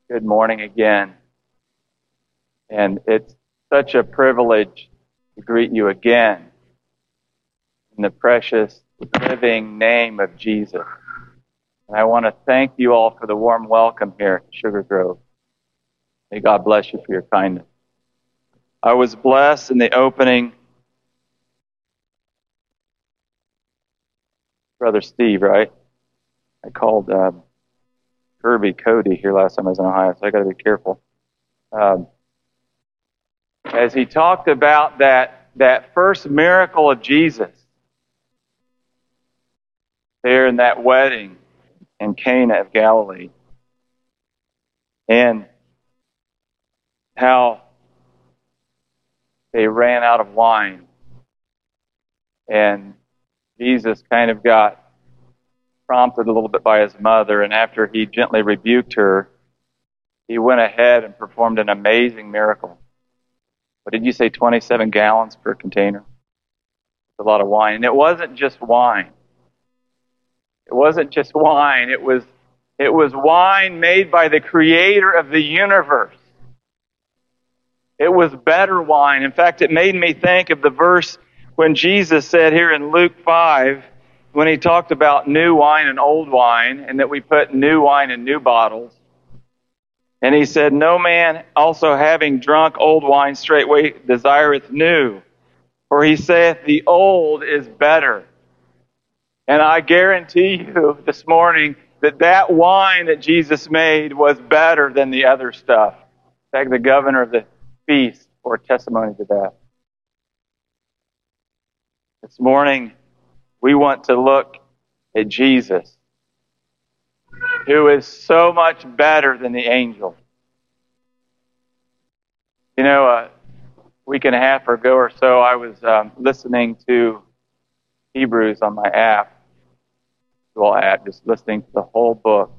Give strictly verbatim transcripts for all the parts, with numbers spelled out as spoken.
Good morning again. And it's such a privilege to greet you again in the precious living name of Jesus. And I want to thank you all for the warm welcome here at Sugar Grove. May God bless you for your kindness. I was blessed in the opening. Brother Steve, right? I called uh, Kirby Cody here last time I was in Ohio, so I got to be careful. Um, as he talked about that that first miracle of Jesus there in that wedding in Cana of Galilee, and how they ran out of wine, and Jesus kind of got prompted a little bit by his mother, and after he gently rebuked her, he went ahead and performed an amazing miracle. What did you say, twenty-seven gallons per container? It's a lot of wine. And it wasn't just wine. It wasn't just wine. It was, it was wine made by the creator of the universe. It was better wine. In fact, it made me think of the verse when Jesus said here in Luke five, when he talked about new wine and old wine, and that we put new wine in new bottles. And he said, no man also having drunk old wine straightway desireth new, for he saith the old is better. And I guarantee you this morning that that wine that Jesus made was better than the other stuff. In fact, the governor of the feast bore testimony to that. This morning, we want to look at Jesus, who is so much better than the angel. You know, a week and a half ago or so, I was um, listening to Hebrews on my app, well, app, just listening to the whole book.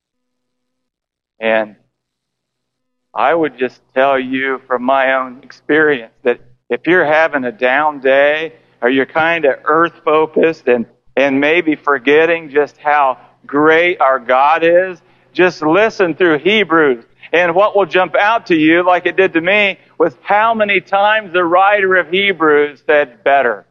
And I would just tell you from my own experience that if you're having a down day, or you're kind of earth-focused and, and maybe forgetting just how great our God is, just listen through Hebrews. And what will jump out to you, like it did to me, was how many times the writer of Hebrews said better.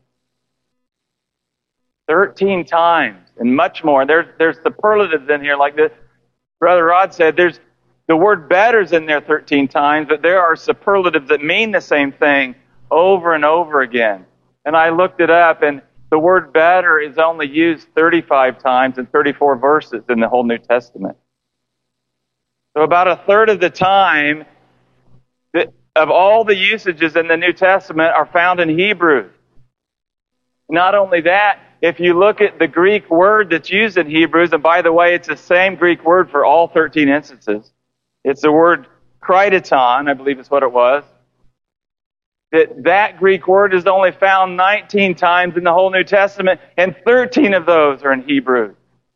Thirteen times, and much more. There's, there's superlatives in here like this. Brother Rod said there's the word better's in there thirteen times, but there are superlatives that mean the same thing over and over again. And I looked it up, and the word better is only used thirty-five times in thirty-four verses in the whole New Testament. So about a third of the time that of all the usages in the New Testament are found in Hebrew. Not only that, if you look at the Greek word that's used in Hebrews, and by the way, it's the same Greek word for all thirteen instances. It's the word kriton, I believe is what it was. That that Greek word is only found nineteen times in the whole New Testament, and thirteen of those are in Hebrew.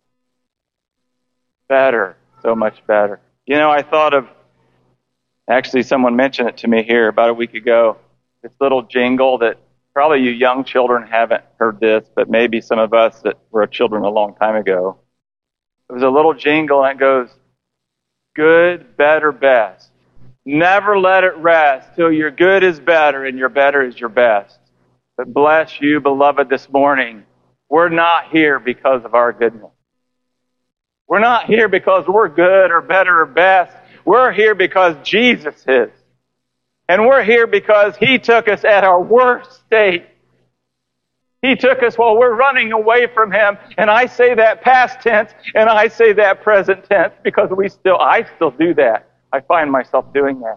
Better, so much better. You know, I thought of, actually someone mentioned it to me here about a week ago, this little jingle that probably you young children haven't heard this, but maybe some of us that were children a long time ago. It was a little jingle, and it goes, good, better, best. Never let it rest till your good is better and your better is your best. But bless you, beloved, this morning. We're not here because of our goodness. We're not here because we're good or better or best. We're here because Jesus is. And we're here because He took us at our worst state. He took us while we're running away from Him. And I say that past tense and I say that present tense because we still, I still do that. I find myself doing that.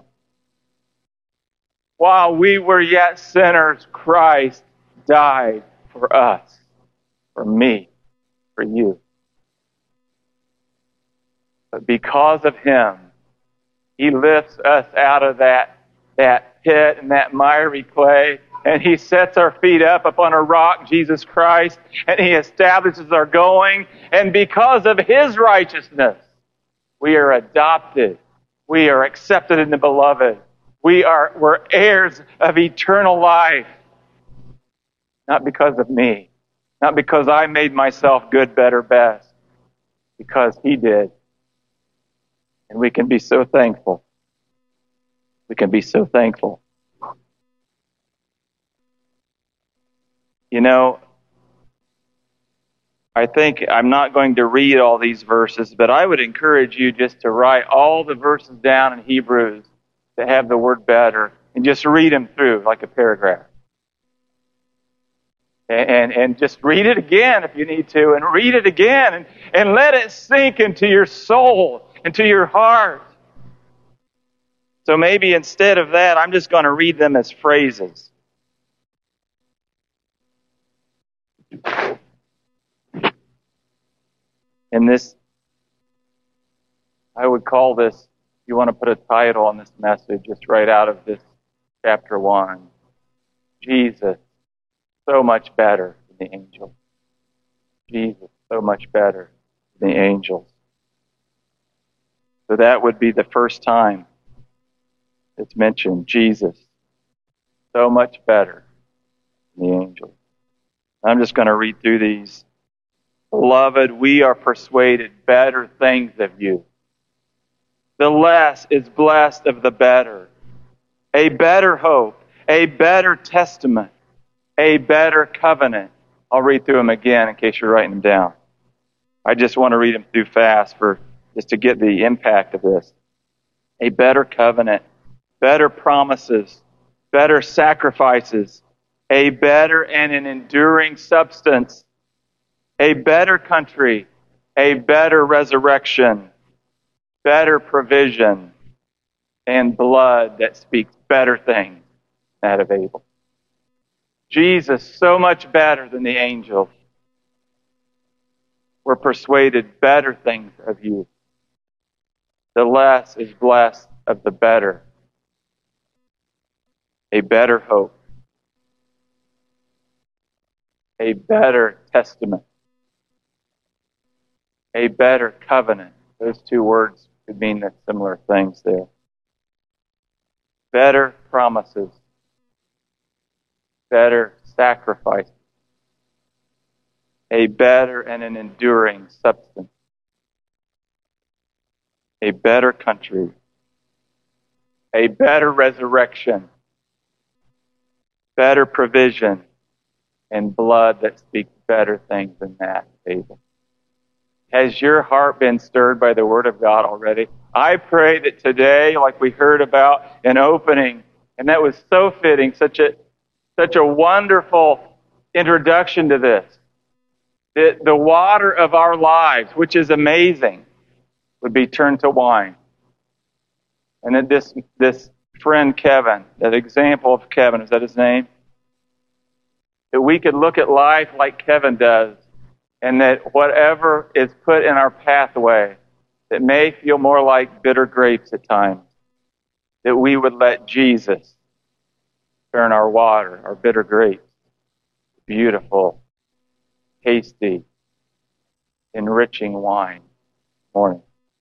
While we were yet sinners, Christ died for us, for me, for you. But because of Him, He lifts us out of that, that pit and that miry clay, and He sets our feet up upon a rock, Jesus Christ, and He establishes our going. And because of His righteousness, we are adopted. We are accepted in the beloved. We are, we're heirs of eternal life. Not because of me. Not because I made myself good, better, best. Because He did. And we can be so thankful. We can be so thankful. You know, I think I'm not going to read all these verses, but I would encourage you just to write all the verses down in Hebrews that have the word better and just read them through like a paragraph. And, and, and just read it again if you need to, and read it again, and, and let it sink into your soul, into your heart. So maybe instead of that, I'm just going to read them as phrases. And this, I would call this, if you want to put a title on this message, it's right out of this chapter one. Jesus, so much better than the angels. Jesus, so much better than the angels. So that would be the first time it's mentioned, Jesus, so much better than the angels. I'm just going to read through these. Beloved, we are persuaded better things of you. The less is blessed of the better. A better hope, a better testament, a better covenant. I'll read through them again in case you're writing them down. I just want to read them through fast for just to get the impact of this. A better covenant, better promises, better sacrifices, a better and an enduring substance, a better country, a better resurrection, better provision, and blood that speaks better things than that of Abel. Jesus, so much better than the angels. We're persuaded better things of you. The less is blessed of the better. A better hope. A better testament. A better covenant. Those two words could mean similar things there. Better promises. Better sacrifice. A better and an enduring substance. A better country. A better resurrection. Better provision. And blood that speaks better things than that, Abel. Has your heart been stirred by the Word of God already? I pray that today, like we heard about an opening, and that was so fitting, such a such a wonderful introduction to this, that the water of our lives, which is amazing, would be turned to wine. And that this this friend Kevin, that example of Kevin, is that his name? That we could look at life like Kevin does, and that whatever is put in our pathway that may feel more like bitter grapes at times, that we would let Jesus turn our water, our bitter grapes, beautiful, tasty, enriching wine. Morning.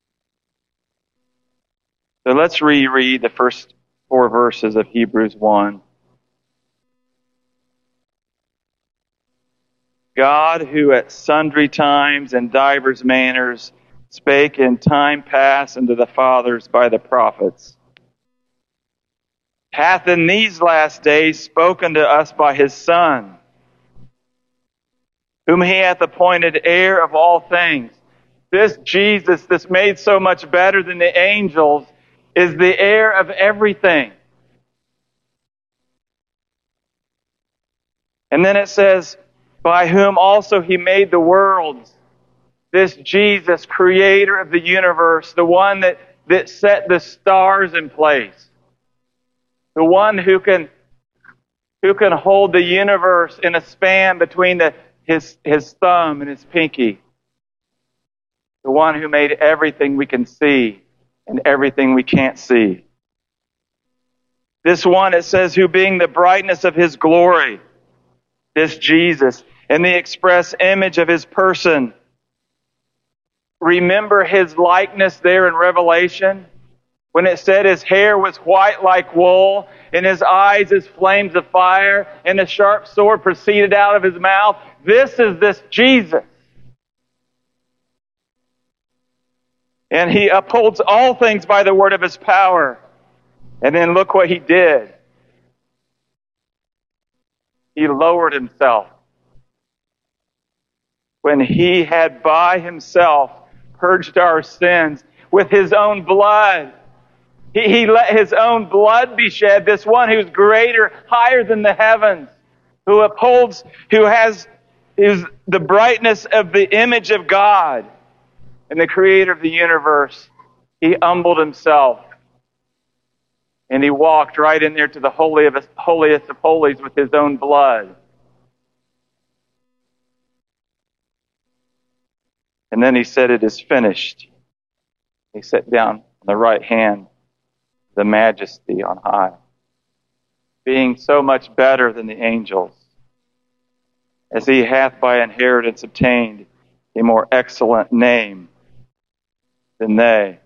So let's reread the first four verses of Hebrews one. God, who at sundry times and divers manners spake in time past unto the fathers by the prophets, hath in these last days spoken to us by his Son, whom he hath appointed heir of all things. This Jesus, this made so much better than the angels, is the heir of everything. And then it says, by whom also he made the worlds. This Jesus, creator of the universe, the one that, that set the stars in place. The one who can, who can hold the universe in a span between the, his, his thumb and his pinky. The one who made everything we can see and everything we can't see. This one, it says, who being the brightness of his glory, this Jesus, and the express image of his person. Remember his likeness there in Revelation? When it said his hair was white like wool, and his eyes as flames of fire, and a sharp sword proceeded out of his mouth. This is this Jesus. And he upholds all things by the word of his power. And then look what he did. He lowered himself. When he had by himself purged our sins with his own blood. He, he let his own blood be shed. This one who's greater, higher than the heavens, who upholds, who has is the brightness of the image of God and the creator of the universe. He humbled himself. And he walked right in there to the holy of, holiest of holies with his own blood. And then he said, "It is finished." He sat down on the right hand, the majesty on high, being so much better than the angels, as he hath by inheritance obtained a more excellent name than they.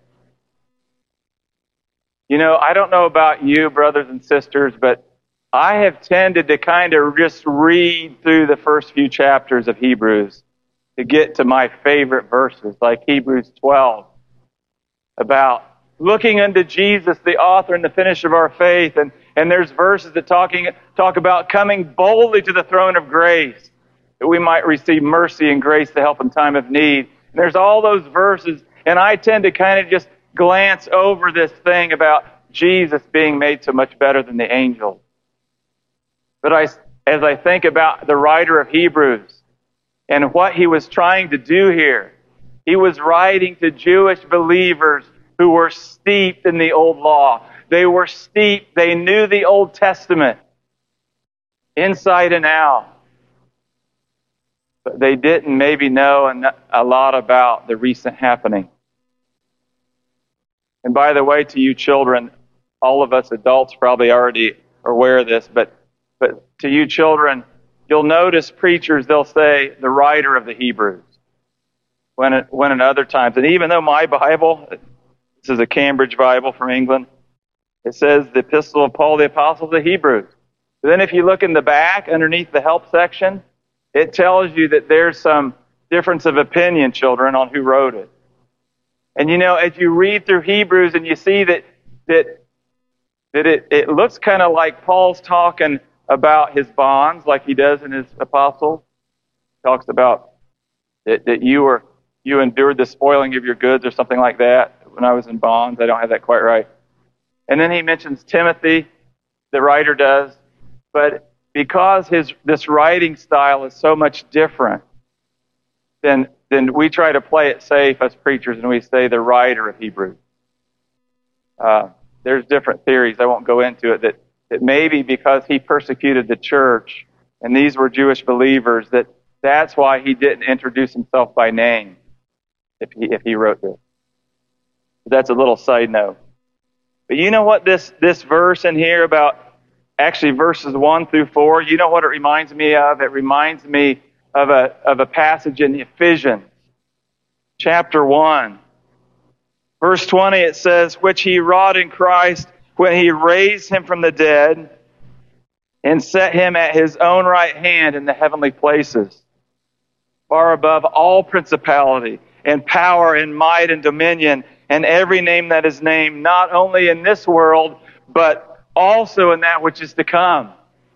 You know, I don't know about you, brothers and sisters, but I have tended to kind of just read through the first few chapters of Hebrews to get to my favorite verses, like Hebrews twelve, about looking unto Jesus, the author and the finisher of our faith. And, and there's verses that talking, talk about coming boldly to the throne of grace, that we might receive mercy and grace to help in time of need. And there's all those verses, and I tend to kind of just glance over this thing about Jesus being made so much better than the angels. But I, as I think about the writer of Hebrews and what he was trying to do here, he was writing to Jewish believers who were steeped in the old law. They were steeped. They knew the Old Testament inside and out. But they didn't maybe know a lot about the recent happening. And by the way, to you children, all of us adults probably already are aware of this, but, but to you children, you'll notice preachers, they'll say the writer of the Hebrews. When, it, when in other times, and even though my Bible, this is a Cambridge Bible from England, it says the Epistle of Paul the Apostle to the Hebrews. But then if you look in the back, underneath the help section, it tells you that there's some difference of opinion, children, on who wrote it. And you know, as you read through Hebrews and you see that that that it, it looks kind of like Paul's talking about his bonds, like he does in his epistles. He talks about that, that you were you endured the spoiling of your goods or something like that when I was in bonds. I don't have that quite right. And then he mentions Timothy, the writer does. But because his this writing style is so much different, then then we try to play it safe as preachers, and we say the writer of Hebrews. Uh, there's different theories. I won't go into it. That, that maybe because he persecuted the church, and these were Jewish believers, that that's why he didn't introduce himself by name if he if he wrote this. That's a little side note. But you know what this this verse in here about, actually verses one through four, you know what it reminds me of? It reminds me of a of a passage in Ephesians, chapter one. Verse twenty, it says, which he wrought in Christ when he raised him from the dead and set him at his own right hand in the heavenly places, far above all principality and power and might and dominion and every name that is named, not only in this world, but also in that which is to come.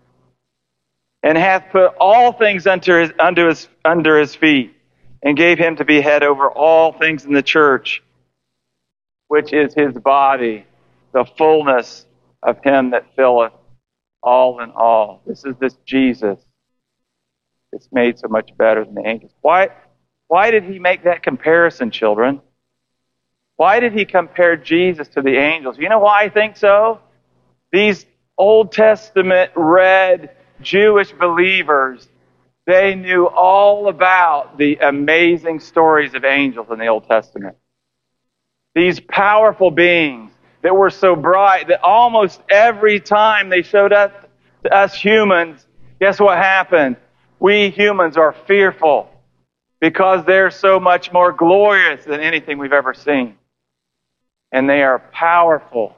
And hath put all things under his, under his, under his feet, and gave him to be head over all things in the church, which is his body, the fullness of him that filleth all in all. This is this Jesus that's made so much better than the angels. Why, why did he make that comparison, children? Why did he compare Jesus to the angels? You know why I think so? These Old Testament read Jewish believers, they knew all about the amazing stories of angels in the Old Testament. These powerful beings that were so bright that almost every time they showed up to us humans, guess what happened? We humans are fearful because they're so much more glorious than anything we've ever seen. And they are powerful.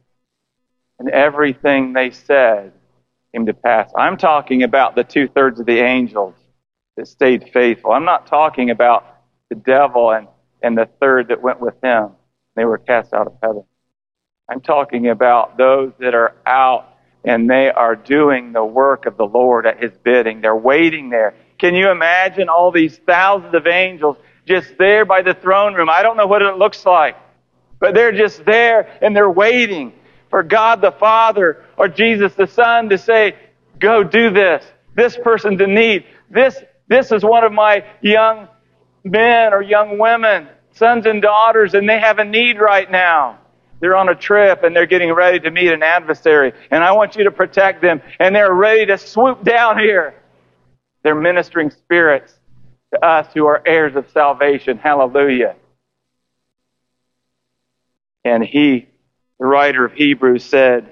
And everything they said came to pass. I'm talking about the two-thirds of the angels that stayed faithful. I'm not talking about the devil and, and the third that went with him. They were cast out of heaven. I'm talking about those that are out and they are doing the work of the Lord at his bidding. They're waiting there. Can you imagine all these thousands of angels just there by the throne room? I don't know what it looks like, but they're just there and they're waiting for God the Father or Jesus the Son to say, go do this. This person's in need. This, this is one of my young men or young women, sons and daughters, and they have a need right now. They're on a trip and they're getting ready to meet an adversary, and I want you to protect them, and they're ready to swoop down here. They're ministering spirits to us who are heirs of salvation. Hallelujah. And he, the writer of Hebrews, said,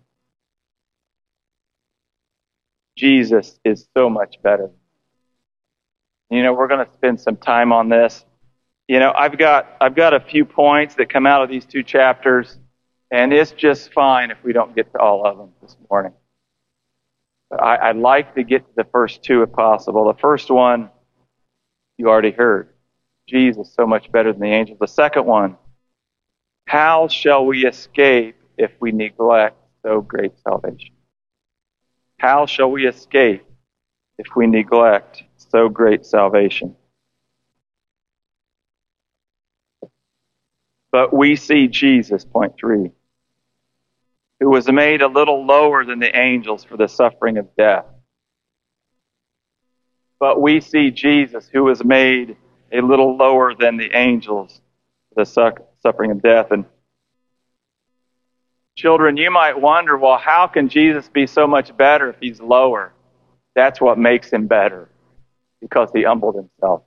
Jesus is so much better. You know, we're going to spend some time on this. You know, I've got I've got a few points that come out of these two chapters, and it's just fine if we don't get to all of them this morning. But I, I'd like to get to the first two if possible. The first one, you already heard. Jesus, so much better than the angels. The second one, how shall we escape if we neglect so great salvation? How shall we escape if we neglect so great salvation? But we see Jesus, point three, who was made a little lower than the angels for the suffering of death. But we see Jesus, who was made a little lower than the angels for the su- suffering of death. And children, you might wonder, well, how can Jesus be so much better if he's lower? That's what makes him better, because he humbled himself.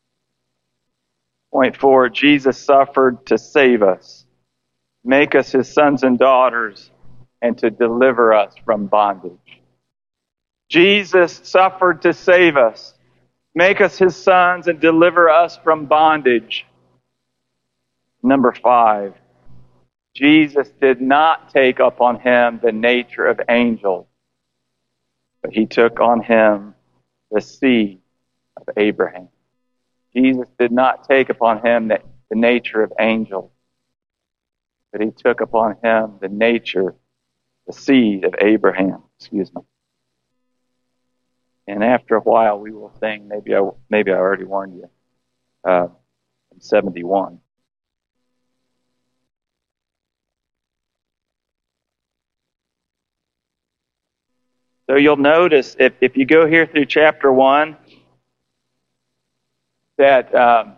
Point four, Jesus suffered to save us, make us his sons and daughters, and to deliver us from bondage. Jesus suffered to save us, make us his sons, and deliver us from bondage. Number five, Jesus did not take upon him the nature of angels, but he took on him the seed of Abraham. Jesus did not take upon him the, the nature of angels, but he took upon him the nature, the seed of Abraham. Excuse me. And after a while, we will sing. Maybe I maybe I already warned you. Uh, in seventy-one. So you'll notice if if you go here through chapter one, that um,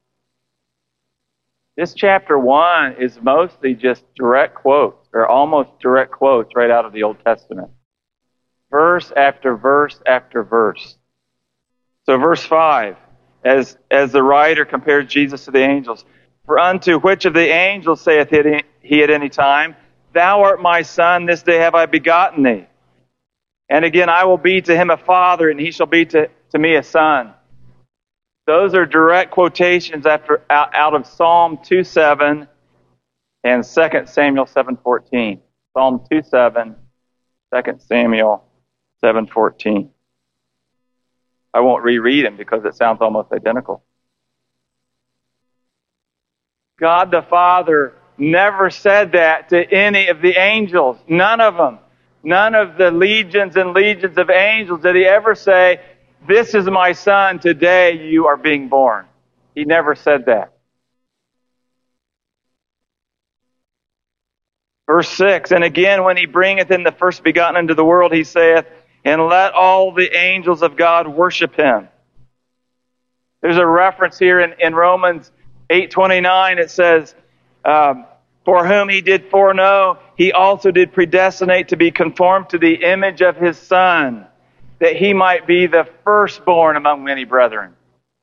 this chapter one is mostly just direct quotes, or almost direct quotes right out of the Old Testament. Verse after verse after verse. So verse five, as, as the writer compares Jesus to the angels, for unto which of the angels saith he at any time, Thou art my son, this day have I begotten thee. And again, I will be to him a father, and he shall be to, to me a son. Those are direct quotations after, out, out of Psalm two seven and Second Samuel seven fourteen. Psalm two seven, Second Samuel seven fourteen. I won't reread them because it sounds almost identical. God the Father never said that to any of the angels. None of them. None of the legions and legions of angels did he ever say, This is my son, today you are being born. He never said that. Verse six, And again, when he bringeth in the first begotten into the world, he saith, And let all the angels of God worship him. There's a reference here in, in Romans eight twenty-nine. It says, um, For whom he did foreknow, he also did predestinate to be conformed to the image of his Son, that he might be the firstborn among many brethren.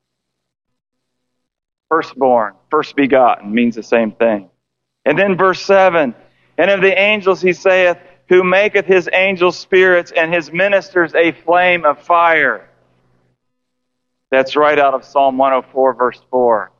Firstborn, first begotten, means the same thing. And then verse seven, And of the angels he saith, Who maketh his angels spirits and his ministers a flame of fire. That's right out of Psalm one oh four, verse four.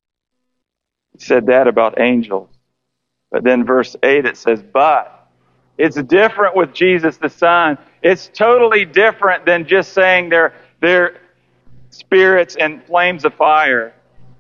He said that about angels. But then verse eight it says, But It's different with Jesus the Son. It's totally different than just saying they're, they're spirits and flames of fire.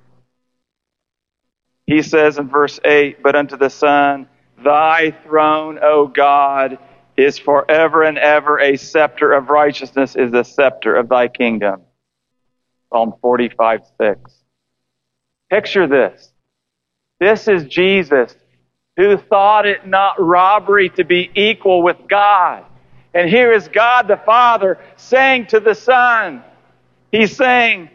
He says in verse eight, but unto the Son, thy throne, O God, is forever and ever. A scepter of righteousness is the scepter of thy kingdom. Psalm forty-five, six. Picture this. This is Jesus, who thought it not robbery to be equal with God. And here is God the Father saying to the Son, He's saying,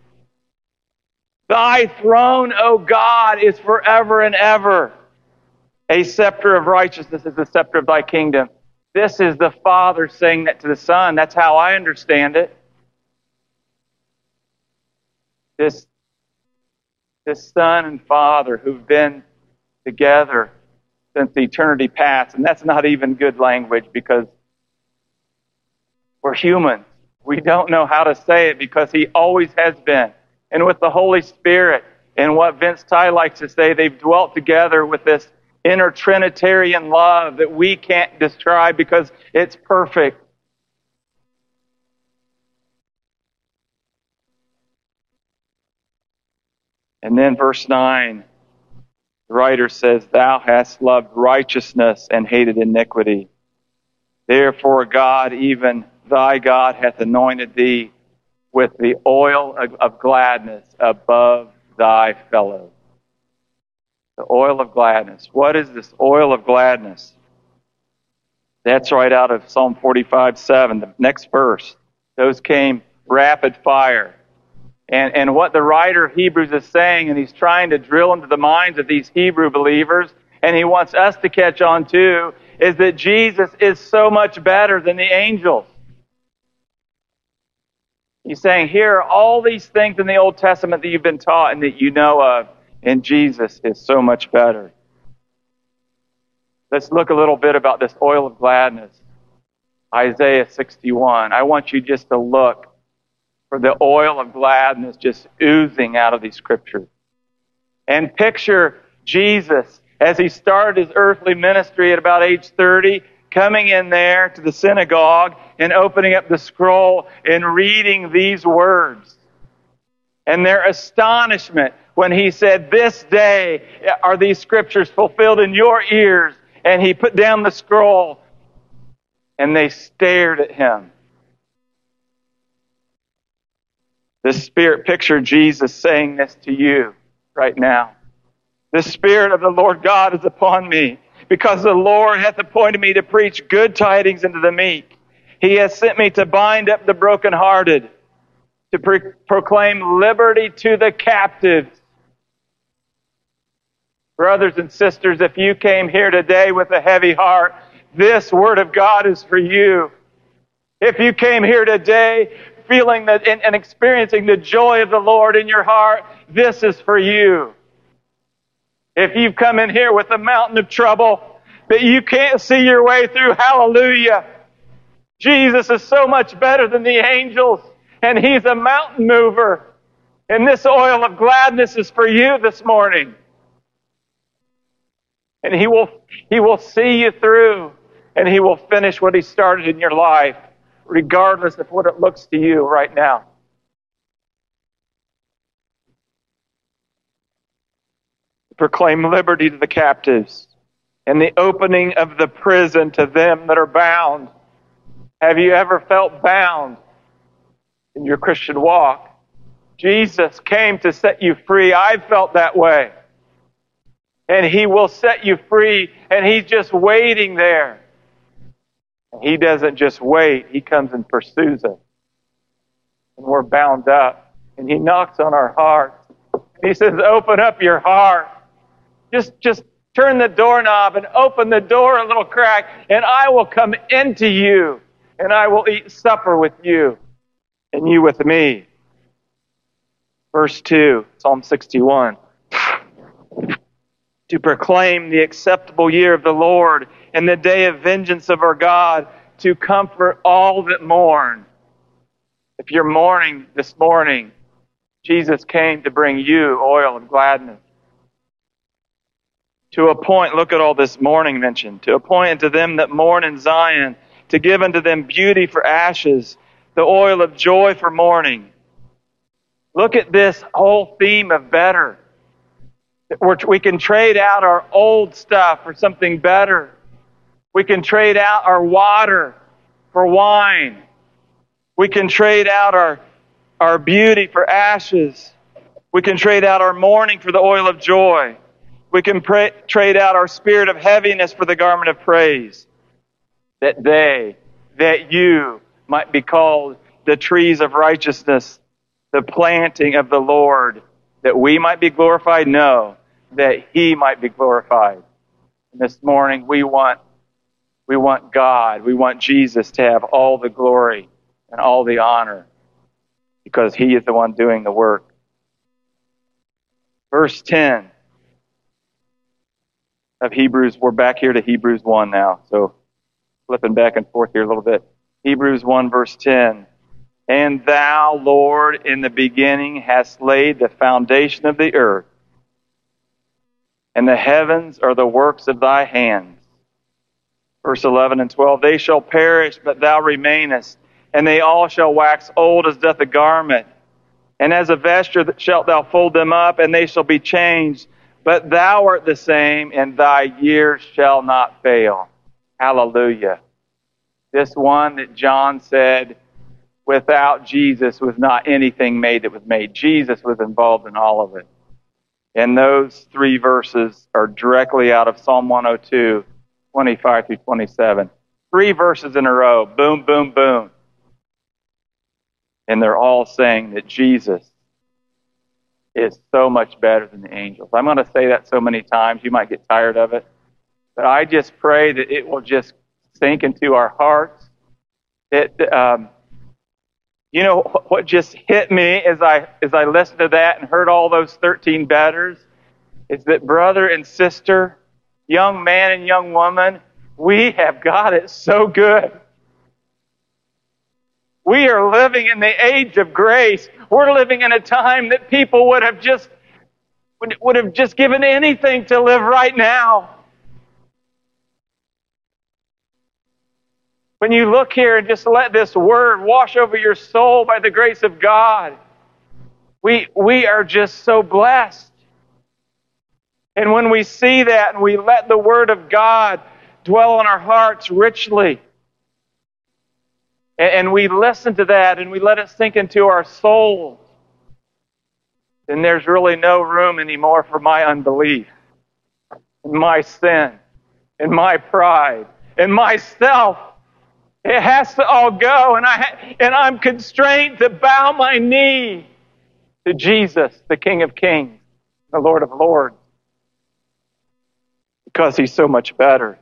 thy throne, O God, is forever and ever. A scepter of righteousness is the scepter of thy kingdom. This is the Father saying that to the Son. That's how I understand it. This, this Son and Father who've been together since eternity past. And that's not even good language because we're human. We don't know how to say it because He always has been. And with the Holy Spirit and what Vince Ty likes to say, they've dwelt together with this inner Trinitarian love that we can't describe because it's perfect. And then verse nine, the writer says, thou hast loved righteousness and hated iniquity. Therefore God, even thy God, hath anointed thee with the oil of, of gladness above thy fellows. The oil of gladness. What is this oil of gladness? That's right out of Psalm forty-five, seven, the next verse. Those came rapid fire. And, and what the writer of Hebrews is saying, and he's trying to drill into the minds of these Hebrew believers, and he wants us to catch on too, is that Jesus is so much better than the angels. He's saying, here are all these things in the Old Testament that you've been taught and that you know of, and Jesus is so much better. Let's look a little bit about this oil of gladness. Isaiah sixty-one. I want you just to look for the oil of gladness just oozing out of these scriptures. And picture Jesus as He started His earthly ministry at about age thirty, coming in there to the synagogue and opening up the scroll and reading these words. And their astonishment when He said, this day are these scriptures fulfilled in your ears. And He put down the scroll and they stared at Him. The Spirit, picture Jesus saying this to you right now. The Spirit of the Lord God is upon me, because the Lord hath appointed me to preach good tidings unto the meek. He has sent me to bind up the brokenhearted, to pre- proclaim liberty to the captives. Brothers and sisters, if you came here today with a heavy heart, this Word of God is for you. If you came here today feeling that and, and experiencing the joy of the Lord in your heart, this is for you. If you've come in here with a mountain of trouble that you can't see your way through, hallelujah. Jesus is so much better than the angels, and He's a mountain mover. And this oil of gladness is for you this morning. And He will, He will see you through, and He will finish what He started in your life, regardless of what it looks to you right now. Proclaim liberty to the captives and the opening of the prison to them that are bound. Have you ever felt bound in your Christian walk? Jesus came to set you free. I've felt that way. And He will set you free, and He's just waiting there. He doesn't just wait. He comes and pursues us. And we're bound up. And He knocks on our hearts. He says, open up your heart. Just, just turn the doorknob and open the door a little crack, and I will come into you, and I will eat supper with you, and you with me. Verse two, Psalm sixty-one. To proclaim the acceptable year of the Lord and the day of vengeance of our God, to comfort all that mourn. If you're mourning this morning, Jesus came to bring you oil of gladness. To appoint, look at all this mourning mentioned, to appoint unto them that mourn in Zion, to give unto them beauty for ashes, the oil of joy for mourning. Look at this whole theme of better. We can trade out our old stuff for something better. We can trade out our water for wine. We can trade out our, our beauty for ashes. We can trade out our mourning for the oil of joy. We can pray, trade out our spirit of heaviness for the garment of praise. That they, that you might be called the trees of righteousness, the planting of the Lord, that we might be glorified? No, that He might be glorified. And this morning we want, we want God, we want Jesus to have all the glory and all the honor because He is the one doing the work. Verse ten of Hebrews, we're back here to Hebrews one now, so flipping back and forth here a little bit. Hebrews one verse ten. And thou, Lord, in the beginning hast laid the foundation of the earth, and the heavens are the works of thy hands. Verse eleven and twelve. They shall perish, but thou remainest, and they all shall wax old as doth a garment. And as a vesture shalt thou fold them up, and they shall be changed. But thou art the same, and thy years shall not fail. Hallelujah. This one that John said, without Jesus was not anything made that was made. Jesus was involved in all of it. And those three verses are directly out of Psalm one oh two, twenty-five through twenty-seven. Three verses in a row. Boom, boom, boom. And they're all saying that Jesus is so much better than the angels. I'm going to say that so many times, you might get tired of it. But I just pray that it will just sink into our hearts. It, um, you know, what just hit me as I as I listened to that and heard all those thirteen betters is that brother and sister, young man and young woman, we have got it so good. We are living in the age of grace. We're living in a time that people would have just would, would have just given anything to live right now. When you look here and just let this word wash over your soul by the grace of God, we we are just so blessed. And when we see that and we let the word of God dwell in our hearts richly, and we listen to that and we let it sink into our souls, then there's really no room anymore for my unbelief, and my sin, and my pride, and myself. It has to all go, and I and I'm constrained to bow my knee to Jesus, the King of Kings, the Lord of Lords, because He's so much better.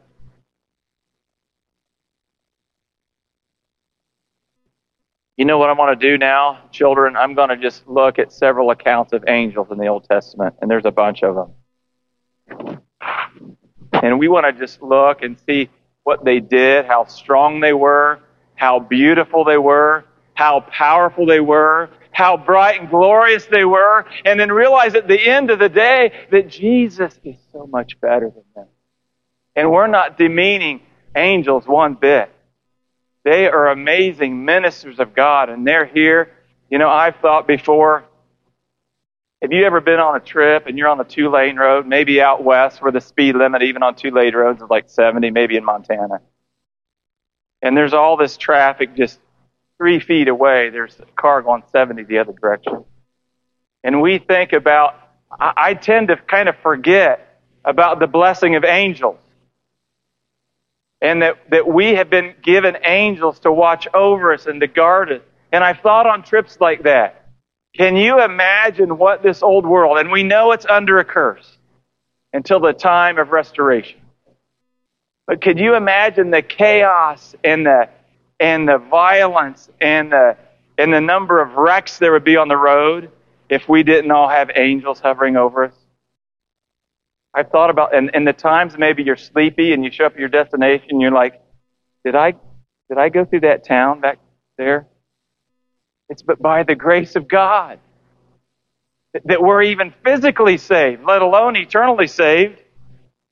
You know what I want to do now, children? I'm going to just look at several accounts of angels in the Old Testament, and there's a bunch of them. And we want to just look and see what they did, how strong they were, how beautiful they were, how powerful they were, how bright and glorious they were, and then realize at the end of the day that Jesus is so much better than them. And we're not demeaning angels one bit. They are amazing ministers of God, and they're here. You know, I've thought before, have you ever been on a trip and you're on a two-lane road, maybe out west where the speed limit even on two-lane roads is like seventy, maybe in Montana. And there's all this traffic just three feet away. There's a car going seventy the other direction. And we think about, I, I tend to kind of forget about the blessing of angels. And that, that we have been given angels to watch over us and to guard us. And I've thought on trips like that. Can you imagine what this old world, and we know it's under a curse until the time of restoration. But can you imagine the chaos and the and the violence and the and the number of wrecks there would be on the road if we didn't all have angels hovering over us? I've thought about, and, and the times maybe you're sleepy and you show up at your destination and you're like, did I did I go through that town back there? It's but by the grace of God that we're even physically saved, let alone eternally saved.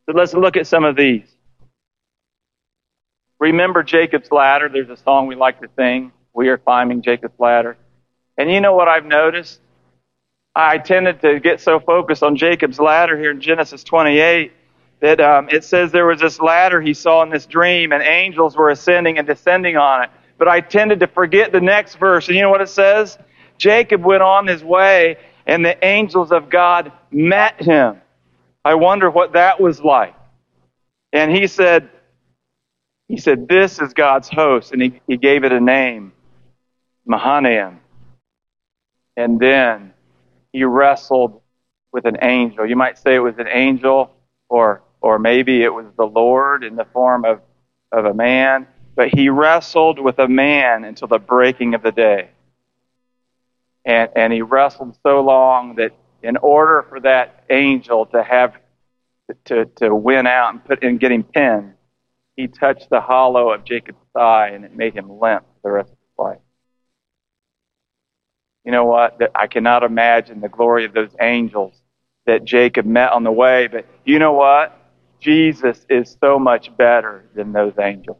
So let's look at some of these. Remember Jacob's ladder? There's a song we like to sing. We are climbing Jacob's ladder. And you know what I've noticed? I tended to get so focused on Jacob's ladder here in Genesis twenty-eight that um, it says there was this ladder he saw in this dream and angels were ascending and descending on it. But I tended to forget the next verse. And you know what it says? Jacob went on his way and the angels of God met him. I wonder what that was like. And he said, he said, this is God's host. And he, he gave it a name, Mahanaim. And then he wrestled with an angel. You might say it was an angel, or or maybe it was the Lord in the form of, of a man. But he wrestled with a man until the breaking of the day. And and he wrestled so long that in order for that angel to have to, to win out and put and get him pinned, he touched the hollow of Jacob's thigh and it made him limp for the rest of his life. You know what? I cannot imagine the glory of those angels that Jacob met on the way. But you know what? Jesus is so much better than those angels.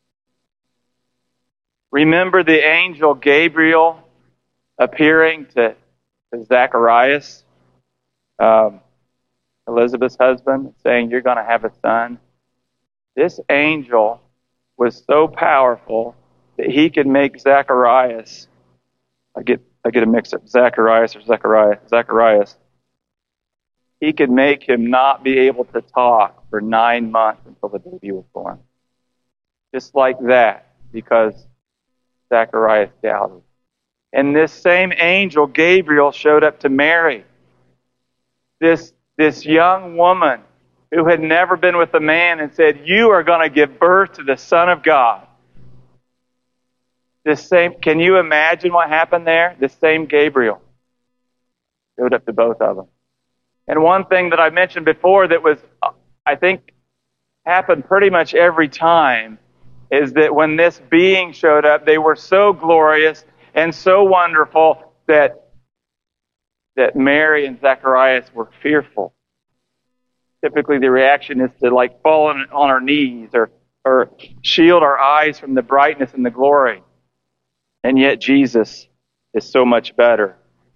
Remember the angel Gabriel appearing to, to Zacharias, um, Elizabeth's husband, saying, you're going to have a son. This angel was so powerful that he could make Zacharias, I get I get a mix up, Zacharias or Zechariah, Zacharias. He could make him not be able to talk for nine months until the baby was born. Just like that, because Zacharias doubted. And this same angel, Gabriel, showed up to Mary. This, this young woman who had never been with a man and said, you are going to give birth to the Son of God. This same, can you imagine what happened there? This same Gabriel showed up to both of them. And one thing that I mentioned before that was, I think, happened pretty much every time is that when this being showed up, they were so glorious and so wonderful that, that Mary and Zacharias were fearful. Typically the reaction is to like fall on, on our knees or, or shield our eyes from the brightness and the glory. And yet Jesus is so much better.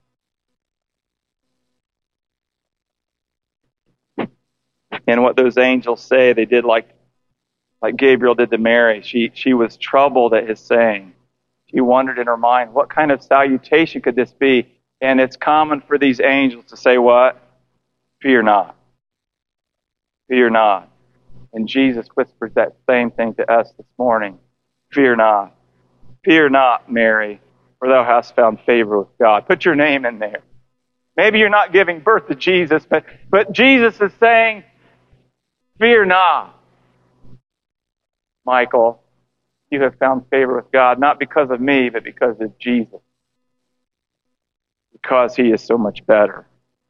And what those angels say, they did like, like Gabriel did to Mary. She, she was troubled at his saying. She wondered in her mind, what kind of salutation could this be? And it's common for these angels to say what? Fear not. Fear not. And Jesus whispers that same thing to us this morning. Fear not. Fear not, Mary, for thou hast found favor with God. Put your name in there. Maybe you're not giving birth to Jesus, but, but Jesus is saying, fear not, Michael. You have found favor with God, not because of me, but because of Jesus. Because he is so much better.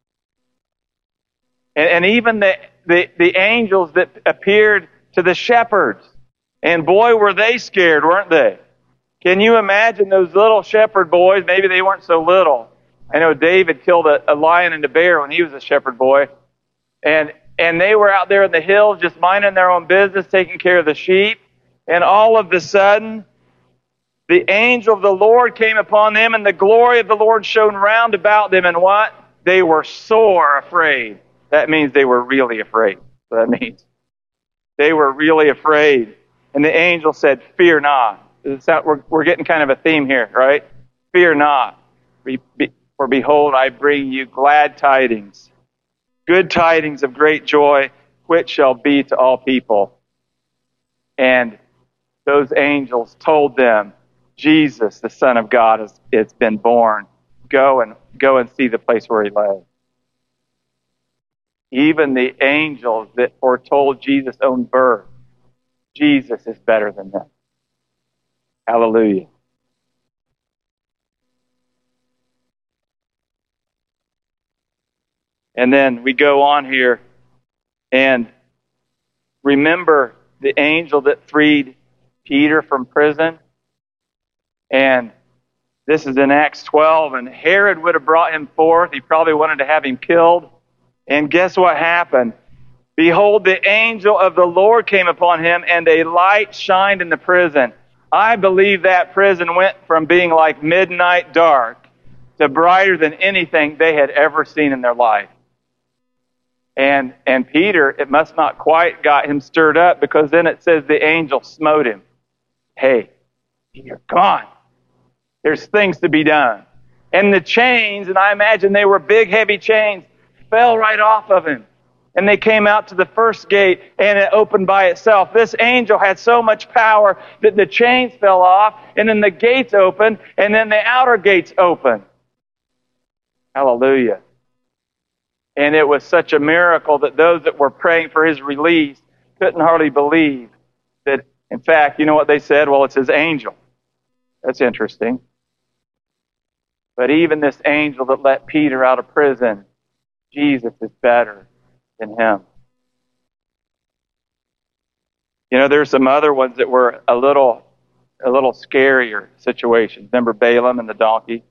And, and even the, the, the angels that appeared to the shepherds, and boy, were they scared, weren't they? Can you imagine those little shepherd boys? Maybe they weren't so little. I know David killed a, a lion and a bear when he was a shepherd boy. And and they were out there in the hills just minding their own business, taking care of the sheep. And all of a sudden, the angel of the Lord came upon them, and the glory of the Lord shone round about them. And what? They were sore afraid. That means they were really afraid. That means they were really afraid. And the angel said, fear not. We're, we're getting kind of a theme here, right? Fear not. For behold, I bring you glad tidings, good tidings of great joy, which shall be to all people. And those angels told them, Jesus, the Son of God, has, has been born. Go and go and see the place where he lay. Even the angels that foretold Jesus' own birth, Jesus is better than them. Hallelujah. And then we go on here and remember the angel that freed Peter from prison. And this is in Acts twelve, and Herod would have brought him forth. He probably wanted to have him killed. And guess what happened? Behold, the angel of the Lord came upon him, and a light shined in the prison. I believe that prison went from being like midnight dark to brighter than anything they had ever seen in their life. And and Peter, it must not quite got him stirred up, because then it says the angel smote him. Hey, Peter, come on. There's things to be done. And the chains, and I imagine they were big, heavy chains, fell right off of him. And they came out to the first gate, and it opened by itself. This angel had so much power that the chains fell off, and then the gates opened, and then the outer gates opened. Hallelujah. And it was such a miracle that those that were praying for his release couldn't hardly believe that, in fact, you know what they said? Well, it's his angel. That's interesting. But even this angel that let Peter out of prison, Jesus is better than him. You know, there's some other ones that were a little, a little scarier situations. Remember Balaam and the donkey?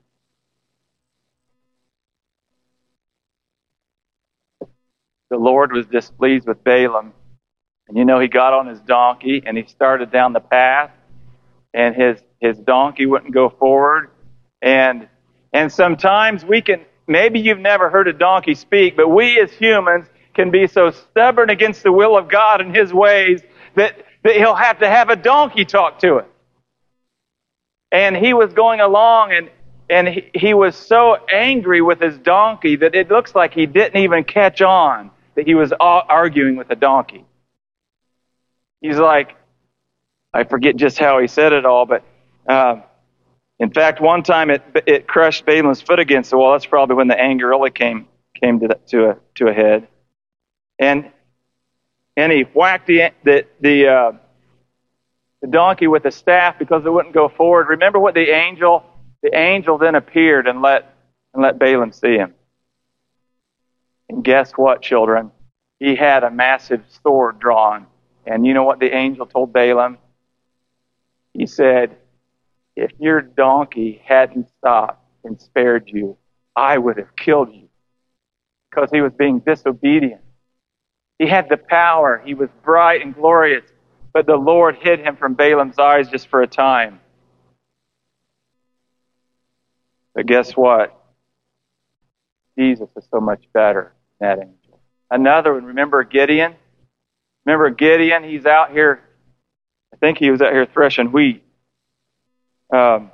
The Lord was displeased with Balaam. And you know, he got on his donkey and he started down the path, and his, his donkey wouldn't go forward. And, and sometimes we can, maybe you've never heard a donkey speak, but we as humans can be so stubborn against the will of God and his ways that, that he'll have to have a donkey talk to it. And he was going along, and, and he, he was so angry with his donkey that it looks like he didn't even catch on that he was arguing with a donkey. He's like, I forget just how he said it all, but uh, in fact, one time it it crushed Balaam's foot against the wall. That's probably when the anger really came came to the, to a to a head, and and he whacked the the the, uh, the donkey with a staff because it wouldn't go forward. Remember what the angel the angel then appeared and let and let Balaam see him. And guess what, children? He had a massive sword drawn. And you know what the angel told Balaam? He said, if your donkey hadn't stopped and spared you, I would have killed you. Because he was being disobedient. He had the power. He was bright and glorious. But the Lord hid him from Balaam's eyes just for a time. But guess what? Jesus is so much better than that angel. Another one, remember Gideon? Remember Gideon? He's out here, I think he was out here threshing wheat. Um,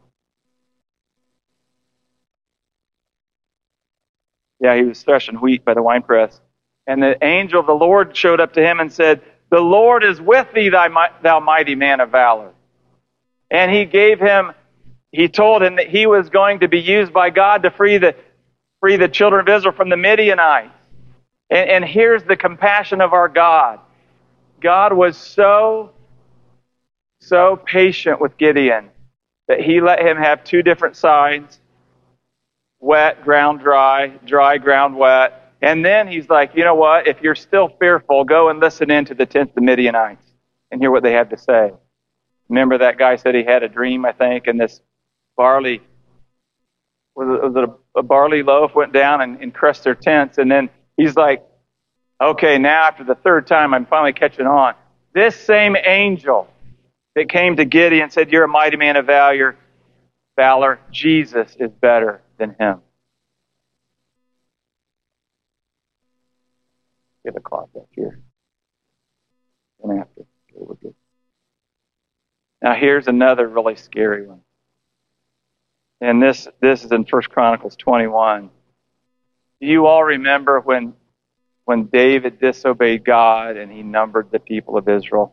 yeah, he was threshing wheat by the winepress. And the angel of the Lord showed up to him and said, the Lord is with thee, thy, thou mighty man of valor. And he gave him, he told him that he was going to be used by God to free the, free the children of Israel from the Midianites. And, and here's the compassion of our God. God was so, so patient with Gideon that he let him have two different signs, wet, ground dry, dry, ground wet. And then he's like, you know what? If you're still fearful, go and listen in to the tenth of the Midianites and hear what they have to say. Remember that guy said he had a dream, I think, and this barley, was it, was it a, a barley loaf went down and, and crushed their tents. And then he's like, okay, now after the third time, I'm finally catching on. This same angel that came to Gideon and said, you're a mighty man of valor, valor, Jesus is better than him. Get a clock up here. And after. Okay, we're good. Now here's another really scary one. And this, this is in First Chronicles twenty-one. Do you all remember when when David disobeyed God and he numbered the people of Israel?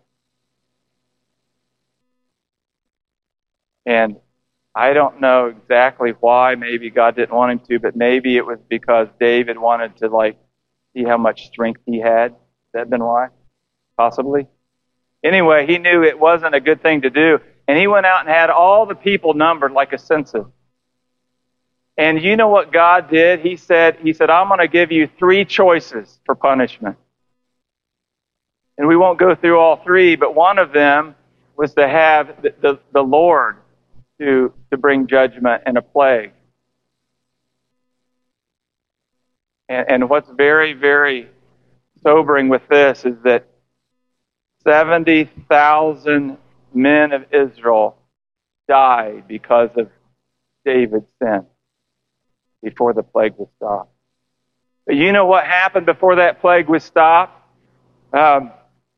And I don't know exactly why. Maybe God didn't want him to, but maybe it was because David wanted to like see how much strength he had. Has that been why? Possibly. Anyway, he knew it wasn't a good thing to do. And he went out and had all the people numbered like a census. And you know what God did? He said, He said, I'm going to give you three choices for punishment. And we won't go through all three, but one of them was to have the, the, the Lord to, to bring judgment and a plague. And, and what's very, very sobering with this is that seventy thousand men of Israel died because of David's sin before the plague was stopped. But you know what happened before that plague was stopped? Um,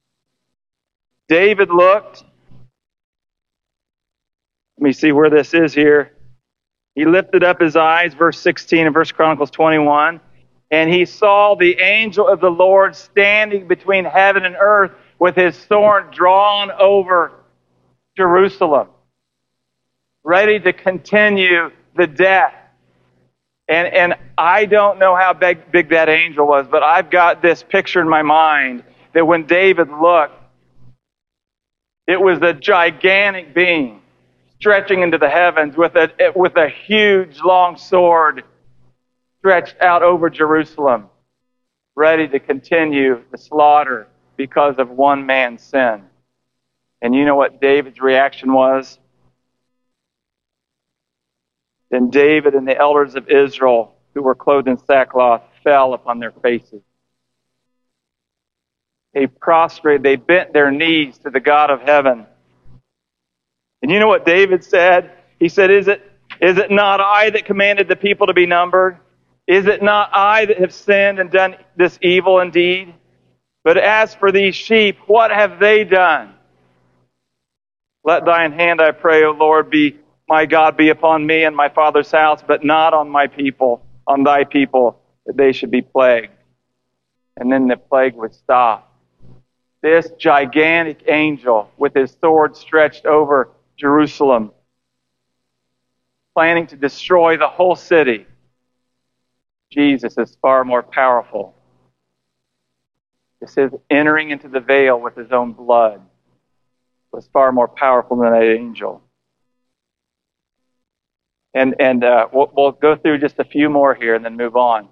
David looked. Let me see where this is here. He lifted up his eyes, verse sixteen of First Chronicles twenty-one, and he saw the angel of the Lord standing between heaven and earth with his sword drawn over Jerusalem, ready to continue the death. And and I don't know how big, big that angel was, but I've got this picture in my mind that when David looked, it was a gigantic being stretching into the heavens with a with a huge long sword stretched out over Jerusalem, ready to continue the slaughter because of one man's sin. And you know what David's reaction was? Then David and the elders of Israel, who were clothed in sackcloth, fell upon their faces. They prostrated, they bent their knees to the God of heaven. And you know what David said? He said, Is it, is it not I that commanded the people to be numbered? Is it not I that have sinned and done this evil indeed? But as for these sheep, what have they done? Let thine hand, I pray, O Lord, be my God, be upon me and my father's house, but not on my people, on thy people, that they should be plagued. And then the plague would stop. This gigantic angel with his sword stretched over Jerusalem, planning to destroy the whole city. Jesus is far more powerful. It says entering into the veil with his own blood was far more powerful than that angel. And and uh, we'll, we'll go through just a few more here and then move on.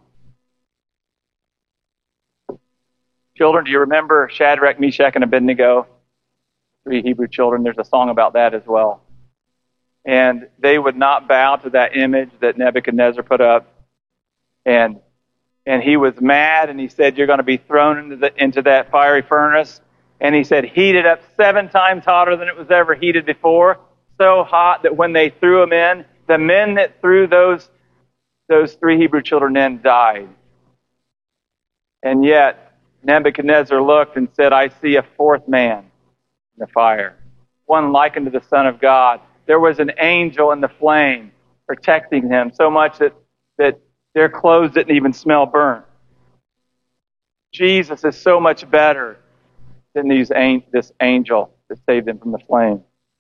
Children, do you remember Shadrach, Meshach, and Abednego? Three Hebrew children. There's a song about that as well. And they would not bow to that image that Nebuchadnezzar put up. And and he was mad, and he said, you're going to be thrown into the, into that fiery furnace. And he said, heat it up seven times hotter than it was ever heated before. So hot that when they threw him in, the men that threw those those three Hebrew children in died. And yet, Nebuchadnezzar looked and said, I see a fourth man in the fire, one like unto the Son of God. There was an angel in the flame protecting him so much that, that their clothes didn't even smell burnt. Jesus is so much better than these this angel that saved them from the flame.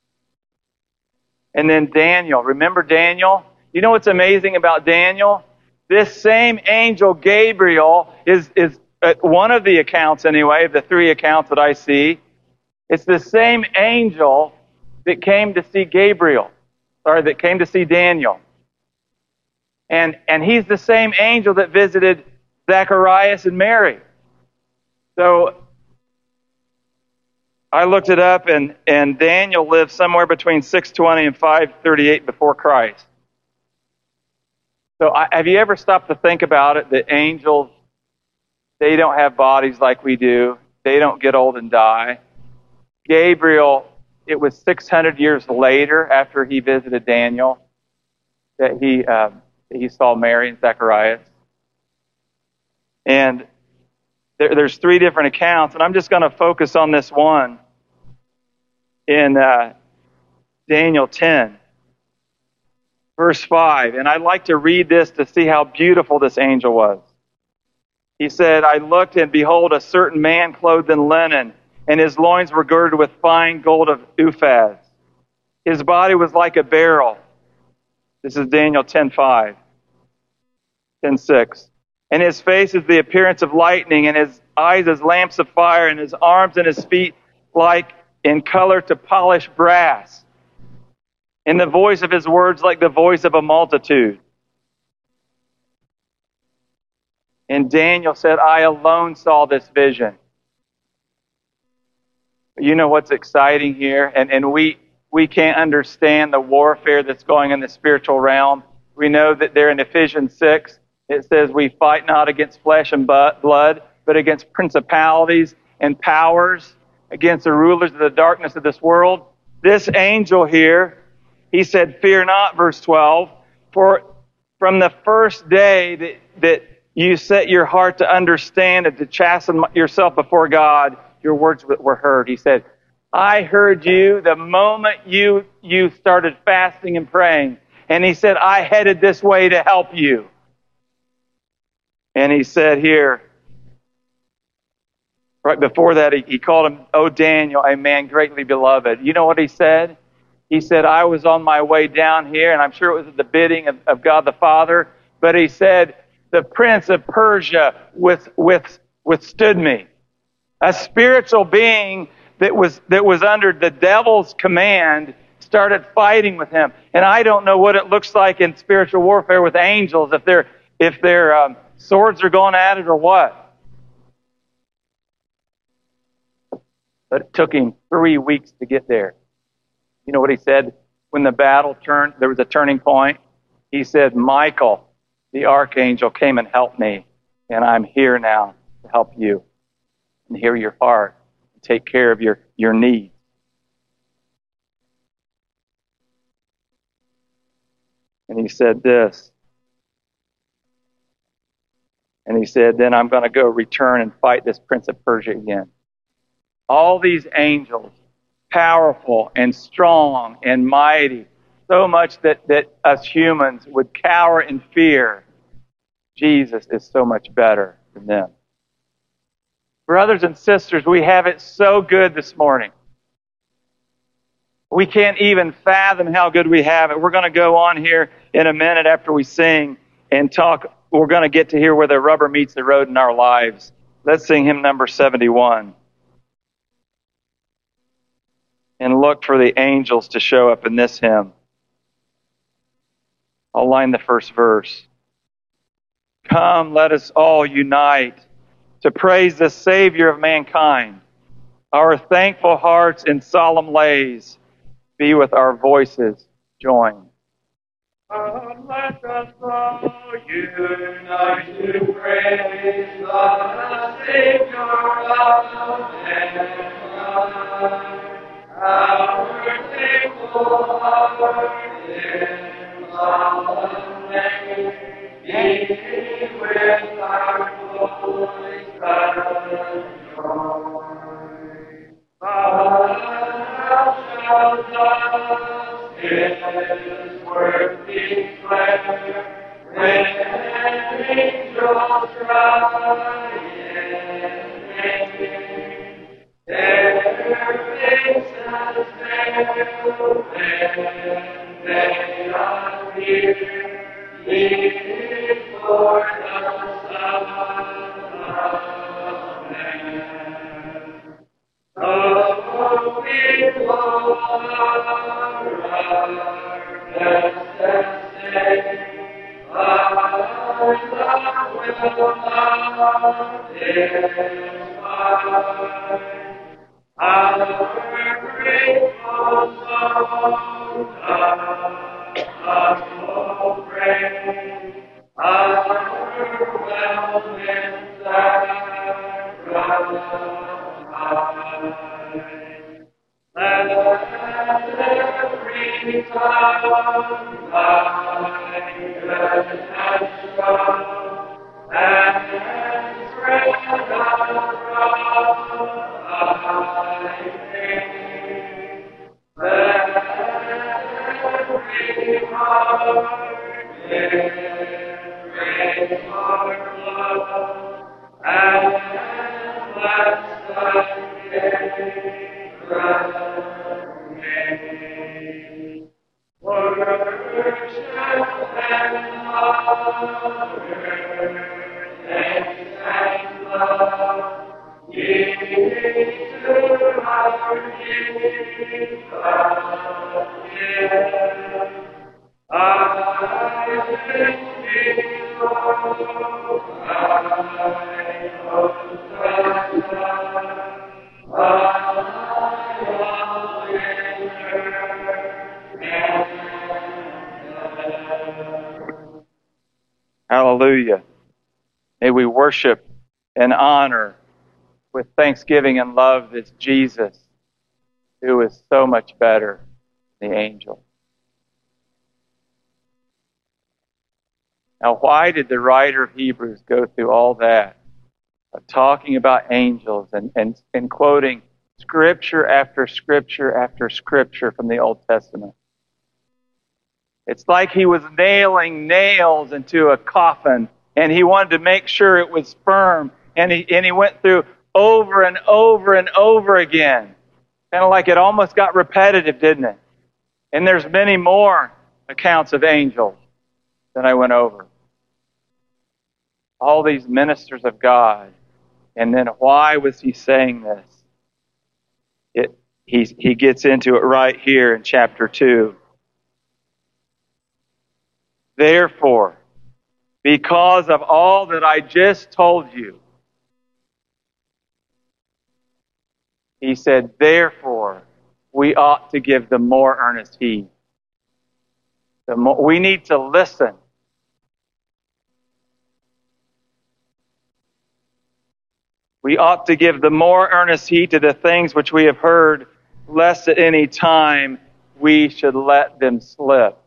And then Daniel. Remember Daniel? You know what's amazing about Daniel? This same angel, Gabriel, is, is uh, one of the accounts anyway, of the three accounts that I see. It's the same angel that came to see Gabriel. Sorry, that came to see Daniel. And, and he's the same angel that visited Zacharias and Mary. So I looked it up, and, and Daniel lived somewhere between six twenty and five thirty-eight before Christ. So I, have you ever stopped to think about it, that angels, they don't have bodies like we do. They don't get old and die. Gabriel, it was six hundred years later after he visited Daniel that he, uh, that he saw Mary and Zacharias. And there, there's three different accounts, and I'm just going to focus on this one in uh, Daniel ten, verse five. And I'd like to read this to see how beautiful this angel was. He said, I looked, and behold, a certain man clothed in linen, and his loins were girded with fine gold of Uphaz. His body was like a beryl. This is Daniel ten five, ten six. And his face is the appearance of lightning, and his eyes as lamps of fire, and his arms and his feet like in color to polished brass. And the voice of his words like the voice of a multitude. And Daniel said, I alone saw this vision. You know what's exciting here? And, and we, we can't understand the warfare that's going in the spiritual realm. We know that there in Ephesians six, it says we fight not against flesh and blood, but against principalities and powers, against the rulers of the darkness of this world. This angel here, he said, fear not, verse twelve, for from the first day that, that you set your heart to understand and to chasten yourself before God, your words were heard. He said, I heard you the moment you, you started fasting and praying. And he said, I headed this way to help you. And he said here, right before that, he, he called him, O Daniel, a man greatly beloved. You know what he said? He said, I was on my way down here, and I'm sure it was at the bidding of, of God the Father, but he said, the prince of Persia with, with, withstood me. A spiritual being that was that was under the devil's command started fighting with him. And I don't know what it looks like in spiritual warfare with angels, if their if their um, swords are going at it or what. But it took him three weeks to get there. You know what he said when the battle turned? There was a turning point. He said, Michael, the archangel, came and helped me, and I'm here now to help you and hear your heart. Take care of your, your needs. And he said this. And he said, then I'm going to go return and fight this prince of Persia again. All these angels, powerful and strong and mighty, so much that, that us humans would cower in fear. Jesus is so much better than them. Brothers and sisters, we have it so good this morning. We can't even fathom how good we have it. We're going to go on here in a minute after we sing and talk. We're going to get to here where the rubber meets the road in our lives. Let's sing hymn number seventy-one. And look for the angels to show up in this hymn. I'll line the first verse. Come, let us all unite to praise the Savior of mankind. Our thankful hearts in solemn lays be with our voices joined. Come, let us all unite to praise the Savior of mankind. Our thankful hearts in solemn lays be with our voices joined. Thou shalt thus His word declare, when angels cry in vain, their faces veil when they appear before the Son of Man. Oh, behold our best estate, our love will not despise. Our grateful soul doth humble praise, our whelming sacrifice. Let every tongue thy goodness show, and spread abroad thy fame. Let every heart give praise for love, and bless thy sacred name. Worship and honor, thanks and love, ye to our King of Kings. I sing thee, Lord, I Hosanna. Hallelujah. May we worship and honor with thanksgiving and love this Jesus who is so much better than the angel. Now, why did the writer of Hebrews go through all that of talking about angels and, and, and quoting scripture after scripture after scripture from the Old Testament? It's like he was nailing nails into a coffin, and he wanted to make sure it was firm, and he, and he went through over and over and over again. Kind of like it almost got repetitive, didn't it? And there's many more accounts of angels than I went over. All these ministers of God. And then why was he saying this? It, he, he gets into it right here in chapter two. Therefore, because of all that I just told you, he said, therefore, we ought to give the more earnest heed. The more, we need to listen. We ought to give the more earnest heed to the things which we have heard, lest at any time we should let them slip.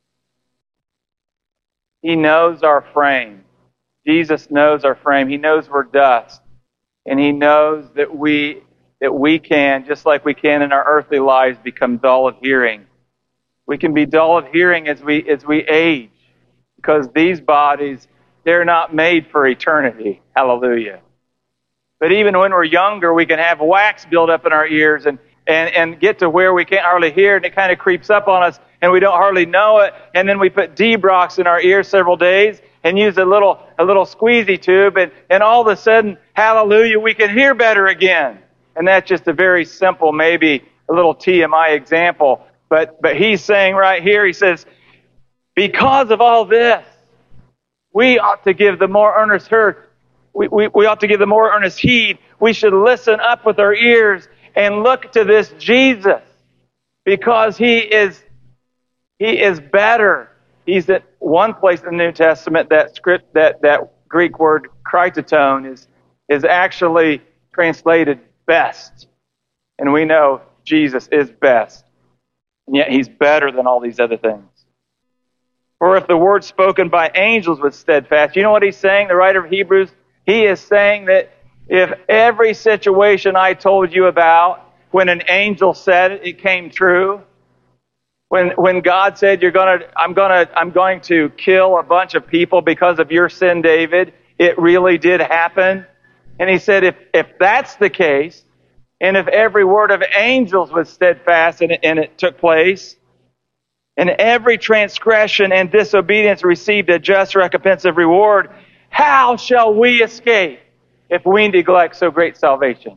He knows our frame. Jesus knows our frame. He knows we're dust. And He knows that we that we can, just like we can in our earthly lives, become dull of hearing. We can be dull of hearing as we as we age, because these bodies, they're not made for eternity. Hallelujah. But even when we're younger, we can have wax build up in our ears and, and, and get to where we can't hardly hear, and it kind of creeps up on us and we don't hardly know it. And then we put D-Brox in our ears several days and use a little a little squeezy tube, and, and all of a sudden, hallelujah, we can hear better again. And that's just a very simple, maybe a little T M I example. But but he's saying right here, he says, because of all this, we ought to give the more earnest heed. We, we, we ought to give the more earnest heed. We should listen up with our ears and look to this Jesus, because He is He is better. He's at one place in the New Testament, that script, that, that Greek word kritatone is is actually translated best. And we know Jesus is best. And yet He's better than all these other things. For if the word spoken by angels was steadfast, you know what he's saying, the writer of Hebrews? He is saying that if every situation I told you about, when an angel said it, it came true. When when God said, "You're gonna, I'm gonna, I'm going to kill a bunch of people because of your sin, David," it really did happen. And He said, if if that's the case, and if every word of angels was steadfast and it, and it took place, and every transgression and disobedience received a just recompense of reward, how shall we escape if we neglect so great salvation?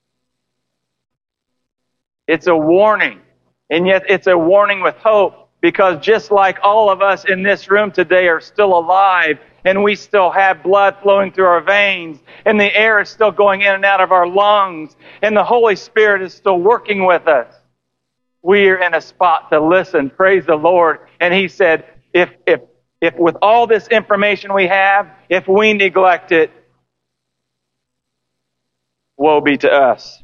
It's a warning. And yet it's a warning with hope, because just like all of us in this room today are still alive, and we still have blood flowing through our veins, and the air is still going in and out of our lungs, and the Holy Spirit is still working with us, we're in a spot to listen. Praise the Lord. And He said, if if if with all this information we have, if we neglect it, woe be to us.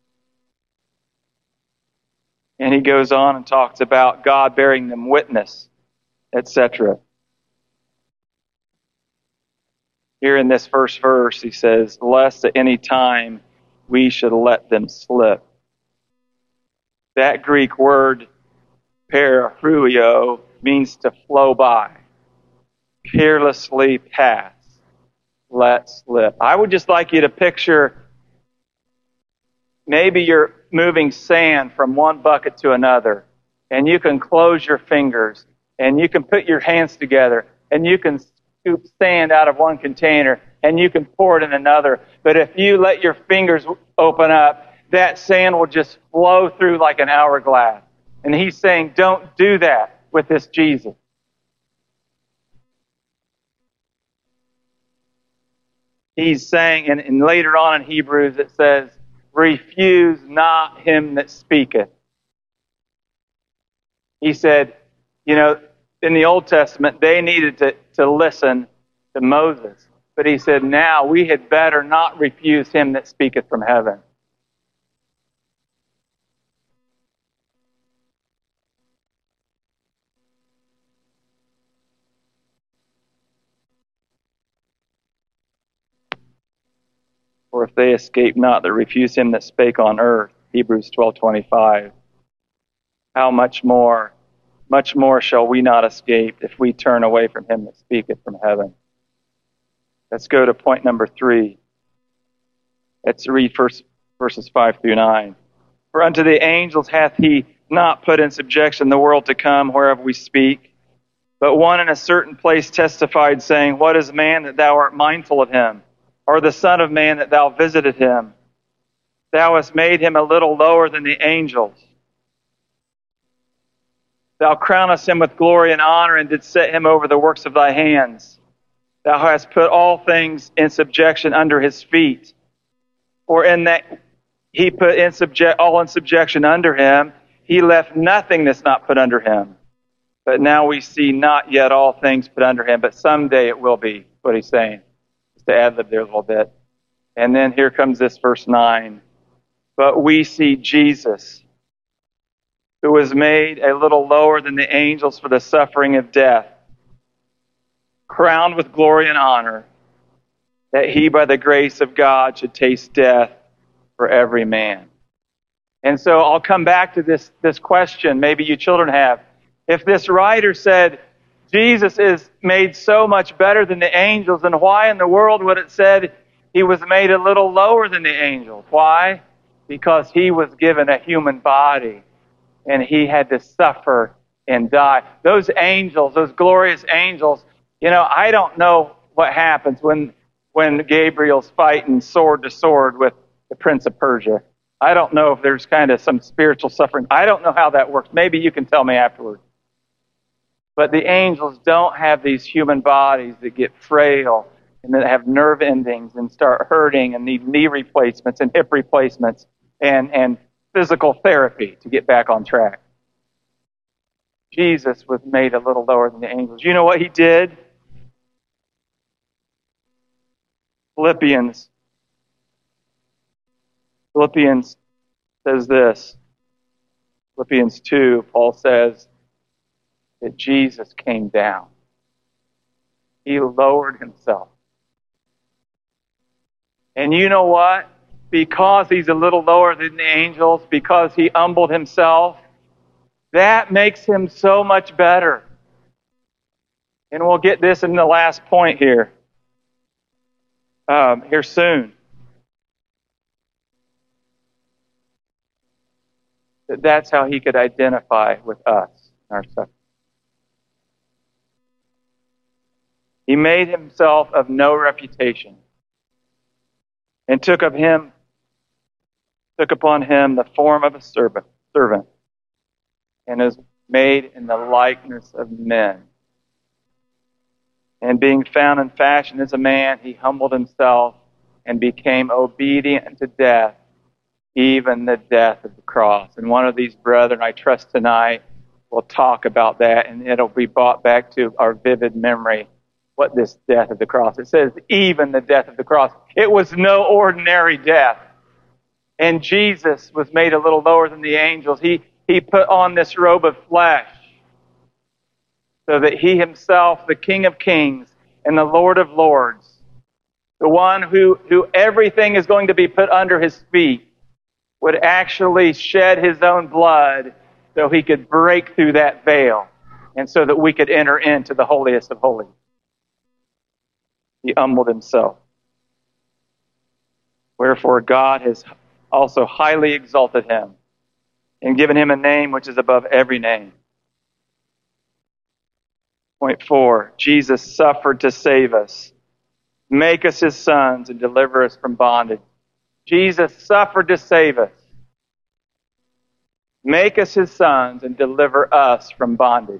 And he goes on and talks about God bearing them witness, et cetera. Here in this first verse, he says, lest at any time we should let them slip. That Greek word, parahruio, means to flow by, carelessly pass, let slip. I would just like you to picture, maybe you're moving sand from one bucket to another, and you can close your fingers, and you can put your hands together, and you can scoop sand out of one container, and you can pour it in another. But if you let your fingers open up, that sand will just flow through like an hourglass. And He's saying, don't do that with this Jesus. He's saying, and, and later on in Hebrews it says, refuse not him that speaketh. He said, you know, in the Old Testament, they needed to, to listen to Moses. But he said, now we had better not refuse him that speaketh from heaven. For if they escape not that refuse him that spake on earth, Hebrews twelve twenty-five, how much more, much more shall we not escape if we turn away from him that speaketh from heaven. Let's go to point number three. Let's read first verses five through nine. For unto the angels hath he not put in subjection the world to come, whereof we speak. But one in a certain place testified, saying, What is man that thou art mindful of him? Or the son of man that thou visited him? Thou hast made him a little lower than the angels. Thou crownest him with glory and honor, and didst set him over the works of thy hands. Thou hast put all things in subjection under his feet. For in that he put in subject all in subjection under him, he left nothing that's not put under him. But now we see not yet all things put under him, but someday it will be, what he's saying. Just to ad-lib there a little bit. And then here comes this verse nine. But we see Jesus, who was made a little lower than the angels for the suffering of death, crowned with glory and honor, that he by the grace of God should taste death for every man. And so I'll come back to this, this question maybe you children have. If this writer said, Jesus is made so much better than the angels, then why in the world would it said he was made a little lower than the angels? Why? Because he was given a human body and he had to suffer and die. Those angels, those glorious angels, you know, I don't know what happens when when Gabriel's fighting sword to sword with the Prince of Persia. I don't know if there's kind of some spiritual suffering. I don't know how that works. Maybe you can tell me afterwards. But the angels don't have these human bodies that get frail and that have nerve endings and start hurting and need knee replacements and hip replacements and, and physical therapy to get back on track. Jesus was made a little lower than the angels. You know what he did? Philippians. Philippians says this. Philippians two, Paul says that Jesus came down. He lowered himself. And you know what? Because he's a little lower than the angels, because he humbled himself, that makes him so much better. And we'll get this in the last point here. Um, here soon. That that's how he could identify with us in our suffering. He made himself of no reputation and took of him, took upon him the form of a servant, servant, and is made in the likeness of men. And being found in fashion as a man, he humbled himself and became obedient unto death, even the death of the cross. And one of these brethren, I trust tonight, will talk about that, and it'll be brought back to our vivid memory what this death of the cross. It says, even the death of the cross. It was no ordinary death. And Jesus was made a little lower than the angels. He, he put on this robe of flesh so that he himself, the King of Kings and the Lord of Lords, the one who, who everything is going to be put under his feet, would actually shed his own blood so he could break through that veil and so that we could enter into the holiest of holies. He humbled himself. Wherefore God has also highly exalted him and given him a name which is above every name. Point four, Jesus suffered to save us, make us his sons, and deliver us from bondage. Jesus suffered to save us, make us his sons, and deliver us from bondage.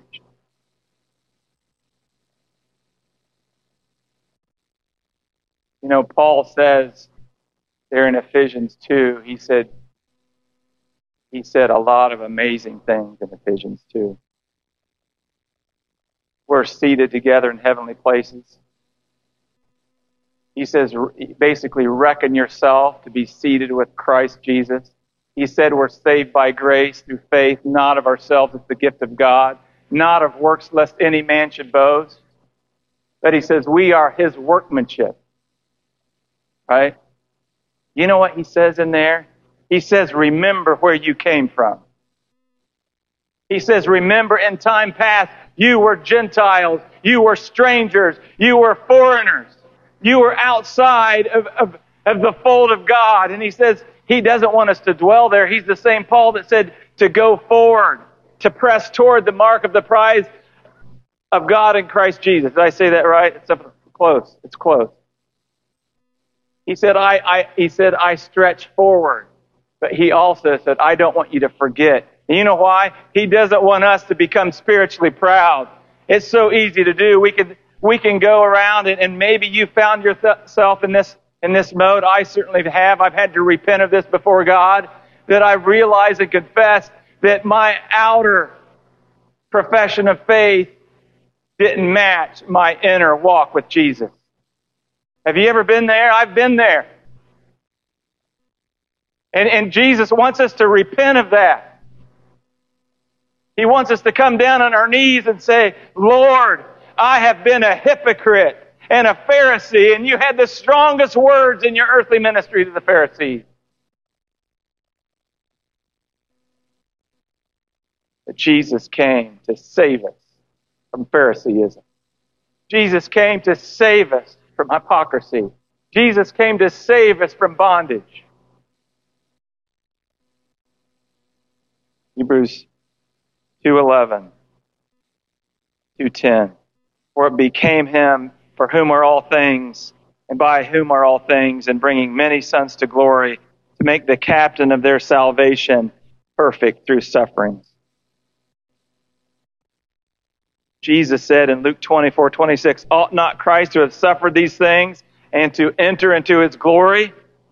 You know, Paul says there in Ephesians two, he said, he said a lot of amazing things in Ephesians two. We're seated together in heavenly places. He says, basically, reckon yourself to be seated with Christ Jesus. He said we're saved by grace through faith, not of ourselves. It's the gift of God, not of works, lest any man should boast. But he says we are his workmanship. Right? You know what he says in there? He says, remember where you came from. He says, remember in time past, you were Gentiles, you were strangers, you were foreigners, you were outside of, of, of the fold of God. And he says, he doesn't want us to dwell there. He's the same Paul that said to go forward, to press toward the mark of the prize of God in Christ Jesus. Did I say that right? It's close. It's close. He said, I, I, he said, I stretch forward. But he also said, I don't want you to forget. And you know why? He doesn't want us to become spiritually proud. It's so easy to do. We can, we can go around and, and maybe you found yourself in this, in this mode. I certainly have. I've had to repent of this before God, that I realize and confess that my outer profession of faith didn't match my inner walk with Jesus. Have you ever been there? I've been there. And, and Jesus wants us to repent of that. He wants us to come down on our knees and say, Lord, I have been a hypocrite and a Pharisee, and you had the strongest words in your earthly ministry to the Pharisees. But Jesus came to save us from Phariseeism. Jesus came to save us from hypocrisy. Jesus came to save us from bondage. Hebrews two eleven, two ten. For it became him for whom are all things, and by whom are all things, and bringing many sons to glory, to make the captain of their salvation perfect through sufferings. Jesus said in Luke twenty-four twenty-six, ought not Christ to have suffered these things and to enter into his glory?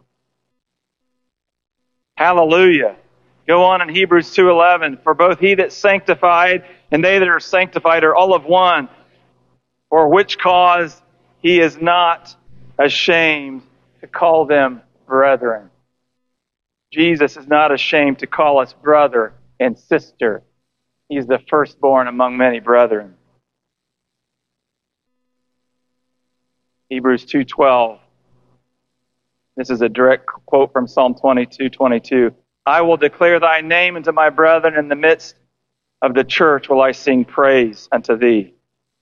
Hallelujah. Go on in Hebrews two eleven, for both he that sanctified and they that are sanctified are all of one, for which cause he is not ashamed to call them brethren. Jesus is not ashamed to call us brother and sister. He's the firstborn among many brethren. Hebrews two twelve. This is a direct quote from Psalm twenty-two twenty-two. I will declare thy name unto my brethren, in the midst of the church will I sing praise unto thee.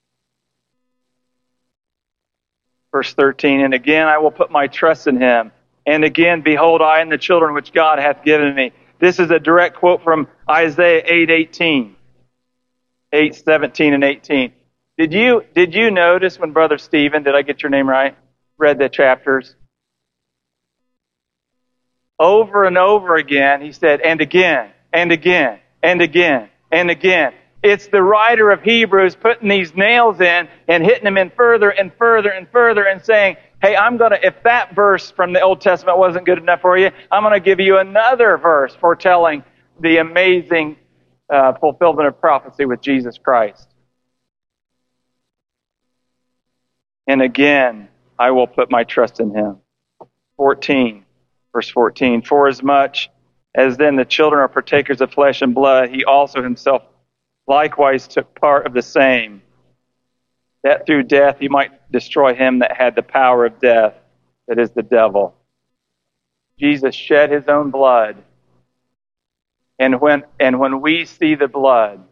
Verse thirteen, and again I will put my trust in him. And again, behold, I and the children which God hath given me. This is a direct quote from Isaiah eight eighteen. eight seventeen and eighteen. Did you, did you notice when Brother Stephen, did I get your name right, read the chapters? Over and over again, he said, and again, and again, and again, and again. It's the writer of Hebrews putting these nails in and hitting them in further and further and further and saying, hey, I'm going to, if that verse from the Old Testament wasn't good enough for you, I'm going to give you another verse foretelling the amazing uh, fulfillment of prophecy with Jesus Christ. And again, I will put my trust in him. fourteen. Verse fourteen, for as much as then the children are partakers of flesh and blood, he also himself likewise took part of the same, that through death he might destroy him that had the power of death, that is the devil. Jesus shed his own blood. And when, and when we see the blood,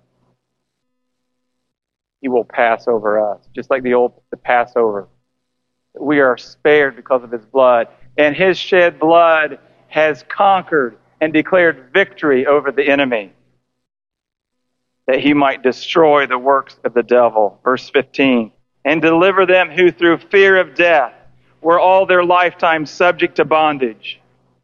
he will pass over us, just like the old the Passover. We are spared because of his blood. And his shed blood has conquered and declared victory over the enemy, that he might destroy the works of the devil. Verse fifteen, and deliver them who through fear of death were all their lifetime subject to bondage.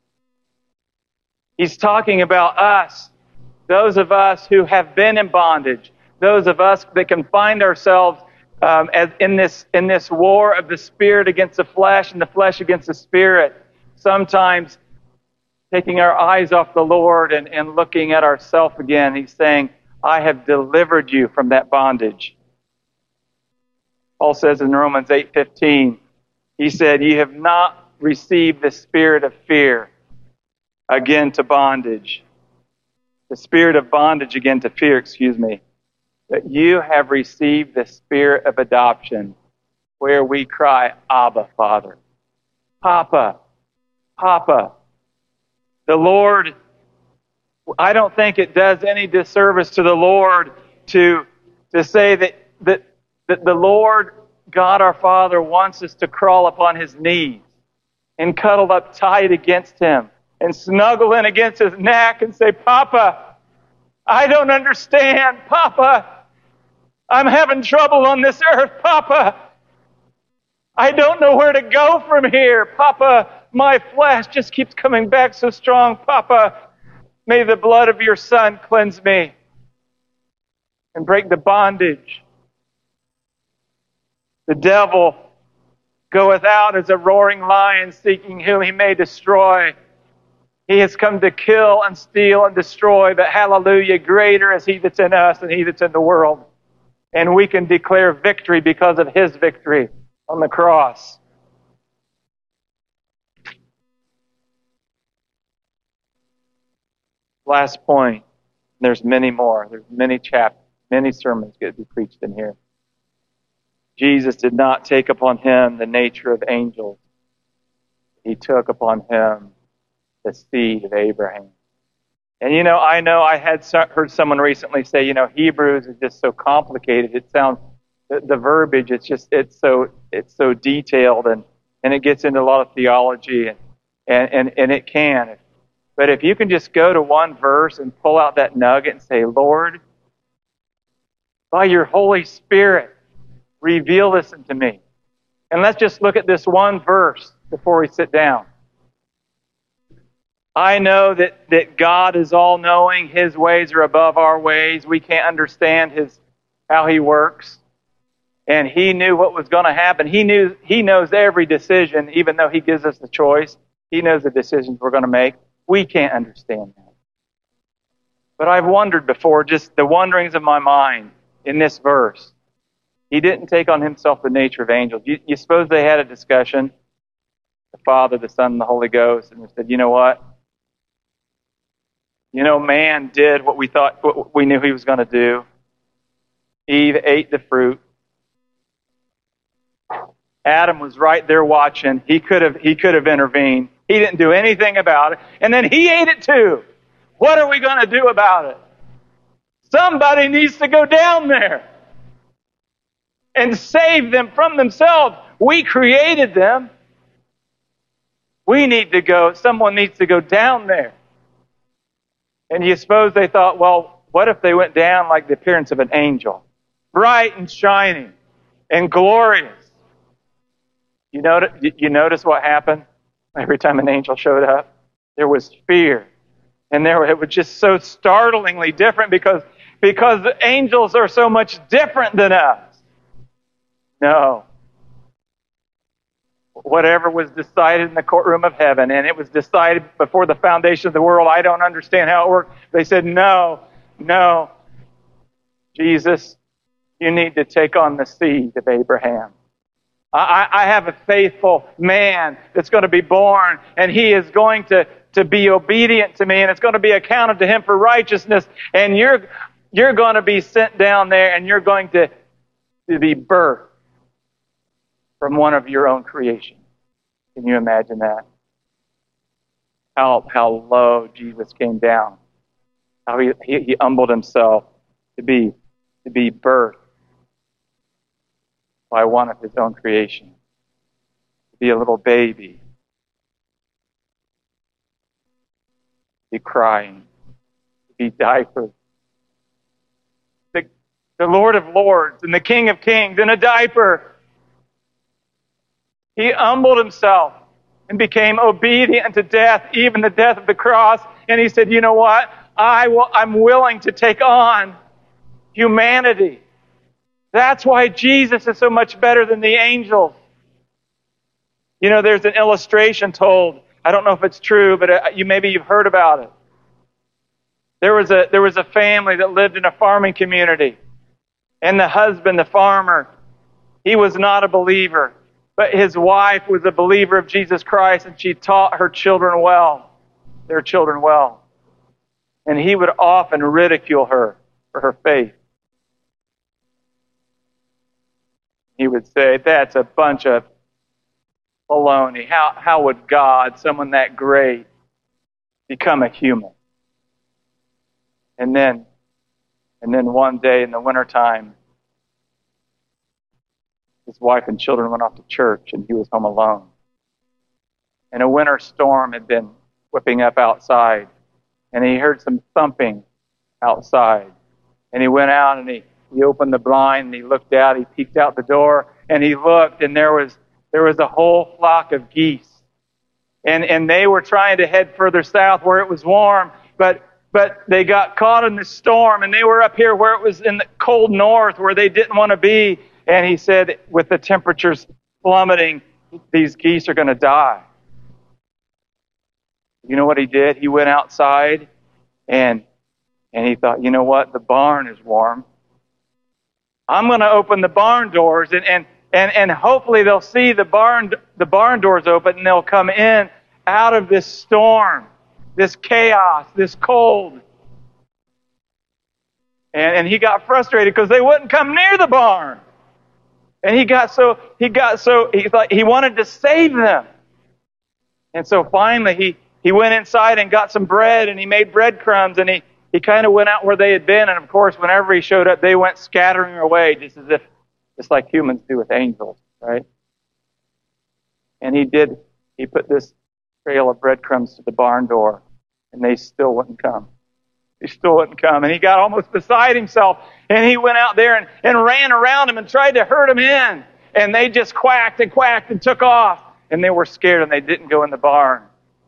He's talking about us, those of us who have been in bondage, those of us that can find ourselves Um, as in this in this war of the spirit against the flesh and the flesh against the spirit, sometimes taking our eyes off the Lord and, and looking at ourselves again. He's saying, I have delivered you from that bondage. Paul says in Romans eight fifteen, He said, "You have not received the spirit of fear again to bondage." The spirit of bondage again to fear, excuse me. But you have received the spirit of adoption, where we cry, "Abba, Father." Papa, Papa. The Lord, I don't think it does any disservice to the Lord to, to say that, that, that the Lord, God our Father, wants us to crawl upon His knees and cuddle up tight against Him and snuggle in against His neck and say, "Papa, I don't understand. Papa, I'm having trouble on this earth. Papa, I don't know where to go from here. Papa, my flesh just keeps coming back so strong. Papa, may the blood of your Son cleanse me and break the bondage." The devil goeth out as a roaring lion, seeking whom he may destroy. He has come to kill and steal and destroy, but hallelujah, greater is He that's in us than he that's in the world. And we can declare victory because of His victory on the cross. Last point. There's many more. There's many chapters, many sermons get to be preached in here. Jesus did not take upon Him the nature of angels. He took upon Him the seed of Abraham. And you know, I know I had heard someone recently say, you know, Hebrews is just so complicated. It sounds, the, the verbiage, it's just, it's so, it's so detailed, and, and it gets into a lot of theology, and, and, and, and it can. But if you can just go to one verse and pull out that nugget and say, "Lord, by your Holy Spirit, reveal this unto me." And let's just look at this one verse before we sit down. I know that, that God is all-knowing. His ways are above our ways. We can't understand His how He works. And He knew what was going to happen. He knew He knows every decision, even though He gives us the choice. He knows the decisions we're going to make. We can't understand that. But I've wondered before, just the wonderings of my mind in this verse. He didn't take on Himself the nature of angels. You, you suppose they had a discussion, the Father, the Son, and the Holy Ghost, and they said, "You know what? You know, man did what we thought, what we knew he was going to do. Eve ate the fruit. Adam was right there watching. He could have, he could have intervened. He didn't do anything about it. And then he ate it too. What are we going to do about it? Somebody needs to go down there and save them from themselves. We created them. We need to go, someone needs to go down there." And you suppose they thought, well, what if they went down like the appearance of an angel? Bright and shining and glorious. You notice, you notice what happened every time an angel showed up? There was fear. And there, it was just so startlingly different because, because the angels are so much different than us. No. Whatever was decided in the courtroom of heaven, and it was decided before the foundation of the world. I don't understand how it worked. They said, "No, no, Jesus, you need to take on the seed of Abraham. I, I have a faithful man that's going to be born, and he is going to, to be obedient to me, and it's going to be accounted to him for righteousness, and you're, you're going to be sent down there, and you're going to, to be birthed from one of your own creation." Can you imagine that? How how low Jesus came down. How he, he, he humbled himself to be to be birthed by one of His own creation. To be a little baby. To be crying. To be diapered. The, the Lord of Lords and the King of Kings in a diaper. He humbled Himself and became obedient unto death, even the death of the cross. And He said, "You know what? I will, I'm willing to take on humanity." That's why Jesus is so much better than the angels. You know, there's an illustration told. I don't know if it's true, but you maybe you've heard about it. There was a there was a family that lived in a farming community, and the husband, the farmer, he was not a believer. But his wife was a believer of Jesus Christ, and she taught her children well, their children well. And he would often ridicule her for her faith. He would say, that's a bunch of baloney. How, how would God, someone that great, become a human? And then, and then one day in the wintertime, his wife and children went off to church, and he was home alone. And a winter storm had been whipping up outside, and he heard some thumping outside. And he went out, and he, he opened the blind, and he looked out, he peeked out the door, and he looked, and there was there was a whole flock of geese. And and they were trying to head further south where it was warm, but but they got caught in the storm, and they were up here where it was in the cold north, where they didn't want to be. And he said, with the temperatures plummeting, these geese are going to die. You know what he did? He went outside, and and he thought, you know what? The barn is warm. I'm going to open the barn doors, and, and, and, and hopefully they'll see the barn the barn doors open, and they'll come in out of this storm, this chaos, this cold. And, and he got frustrated because they wouldn't come near the barn. And he got so he got so he thought he wanted to save them. And so finally he, he went inside and got some bread, and he made breadcrumbs, and he, he kind of went out where they had been, and of course whenever he showed up they went scattering away, just as if just like humans do with angels, right? And he did he put this trail of breadcrumbs to the barn door, and they still wouldn't come. He still wouldn't come. And he got almost beside himself. And he went out there and, and ran around him and tried to herd him in. And they just quacked and quacked and took off. And they were scared, and they didn't go in the barn.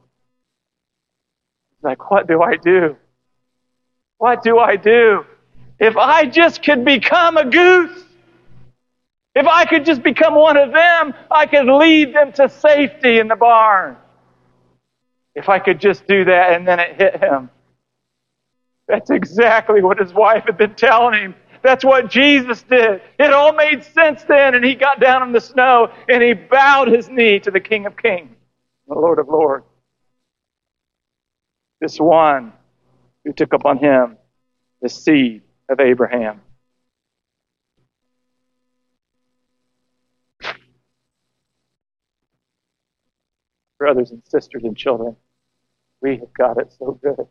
He's like, what do I do? What do I do? If I just could become a goose, if I could just become one of them, I could lead them to safety in the barn. If I could just do that. And then it hit him. That's exactly what his wife had been telling him. That's what Jesus did. It all made sense then, and he got down in the snow, and he bowed his knee to the King of Kings, the Lord of Lords. This one who took upon him the seed of Abraham. Brothers and sisters and children, we have got it so good.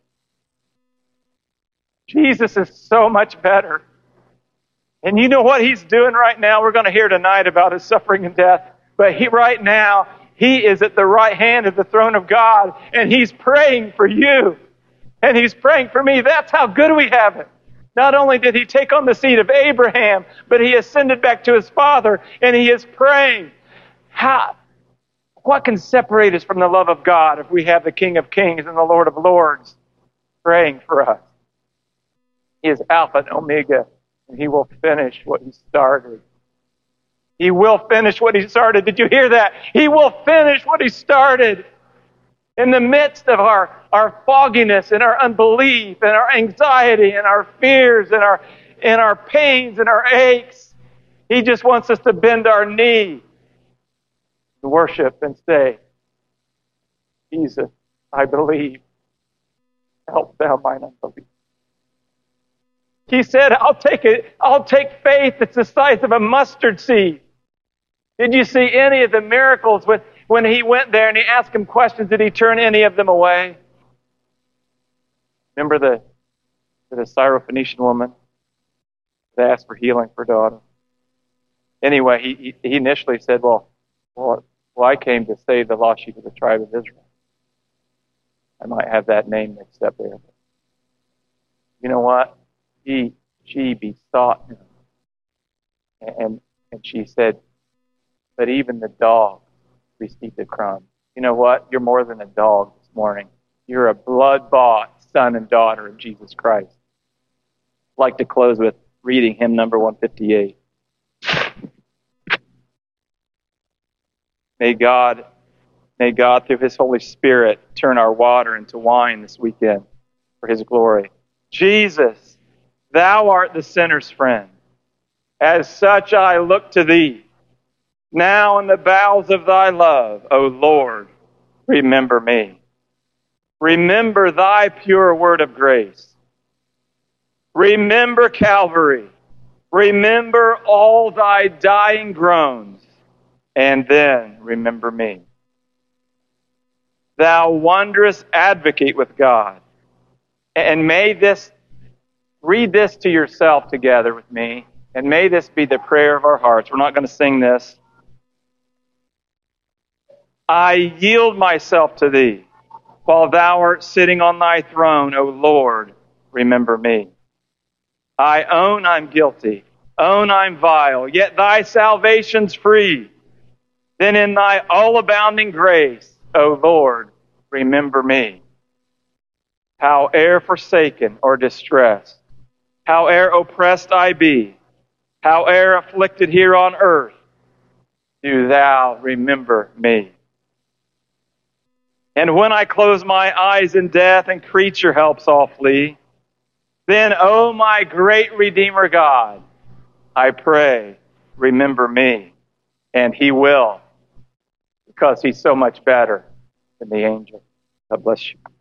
Jesus is so much better. And you know what he's doing right now? We're going to hear tonight about his suffering and death. But he, right now, he is at the right hand of the throne of God. And he's praying for you. And he's praying for me. That's how good we have it. Not only did he take on the seed of Abraham, but he ascended back to his Father. And he is praying. How, what can separate us from the love of God if we have the King of Kings and the Lord of Lords praying for us? He is Alpha and Omega, and he will finish what he started. He will finish what he started. Did you hear that? He will finish what he started. In the midst of our, our fogginess and our unbelief and our anxiety and our fears and our, and our pains and our aches, he just wants us to bend our knee, to worship and say, Jesus, I believe. Help thou mine unbelief. He said, I'll take it. I'll take faith that's the size of a mustard seed. Did you see any of the miracles with, when he went there and he asked him questions? Did he turn any of them away? Remember the, the Syrophoenician woman that asked for healing for her daughter? Anyway, he, he initially said, well, well, well, I came to save the lost sheep of the tribe of Israel. I might have that name mixed up there. You know what? He, she besought him. And, and she said, but even the dogs receive the crumbs. You know what? You're more than a dog this morning. You're a blood-bought son and daughter of Jesus Christ. I'd like to close with reading hymn number one fifty-eight. May God, may God through his Holy Spirit turn our water into wine this weekend for his glory. Jesus, thou art the sinner's friend. As such I look to thee. Now in the bowels of thy love, O Lord, remember me. Remember thy pure word of grace. Remember Calvary. Remember all thy dying groans, and then remember me. Thou wondrous advocate with God. And may this, read this to yourself together with me, and may this be the prayer of our hearts. We're not going to sing this. I yield myself to thee, while thou art sitting on thy throne, O Lord, remember me. I own I'm guilty, own I'm vile, yet thy salvation's free. Then in thy all-abounding grace, O Lord, remember me. Howe'er forsaken or distressed, howe'er oppressed I be, howe'er afflicted here on earth, do thou remember me. And when I close my eyes in death and creature helps all flee, then, O my great Redeemer God, I pray, remember me. And he will, because he's so much better than the angel. God bless you.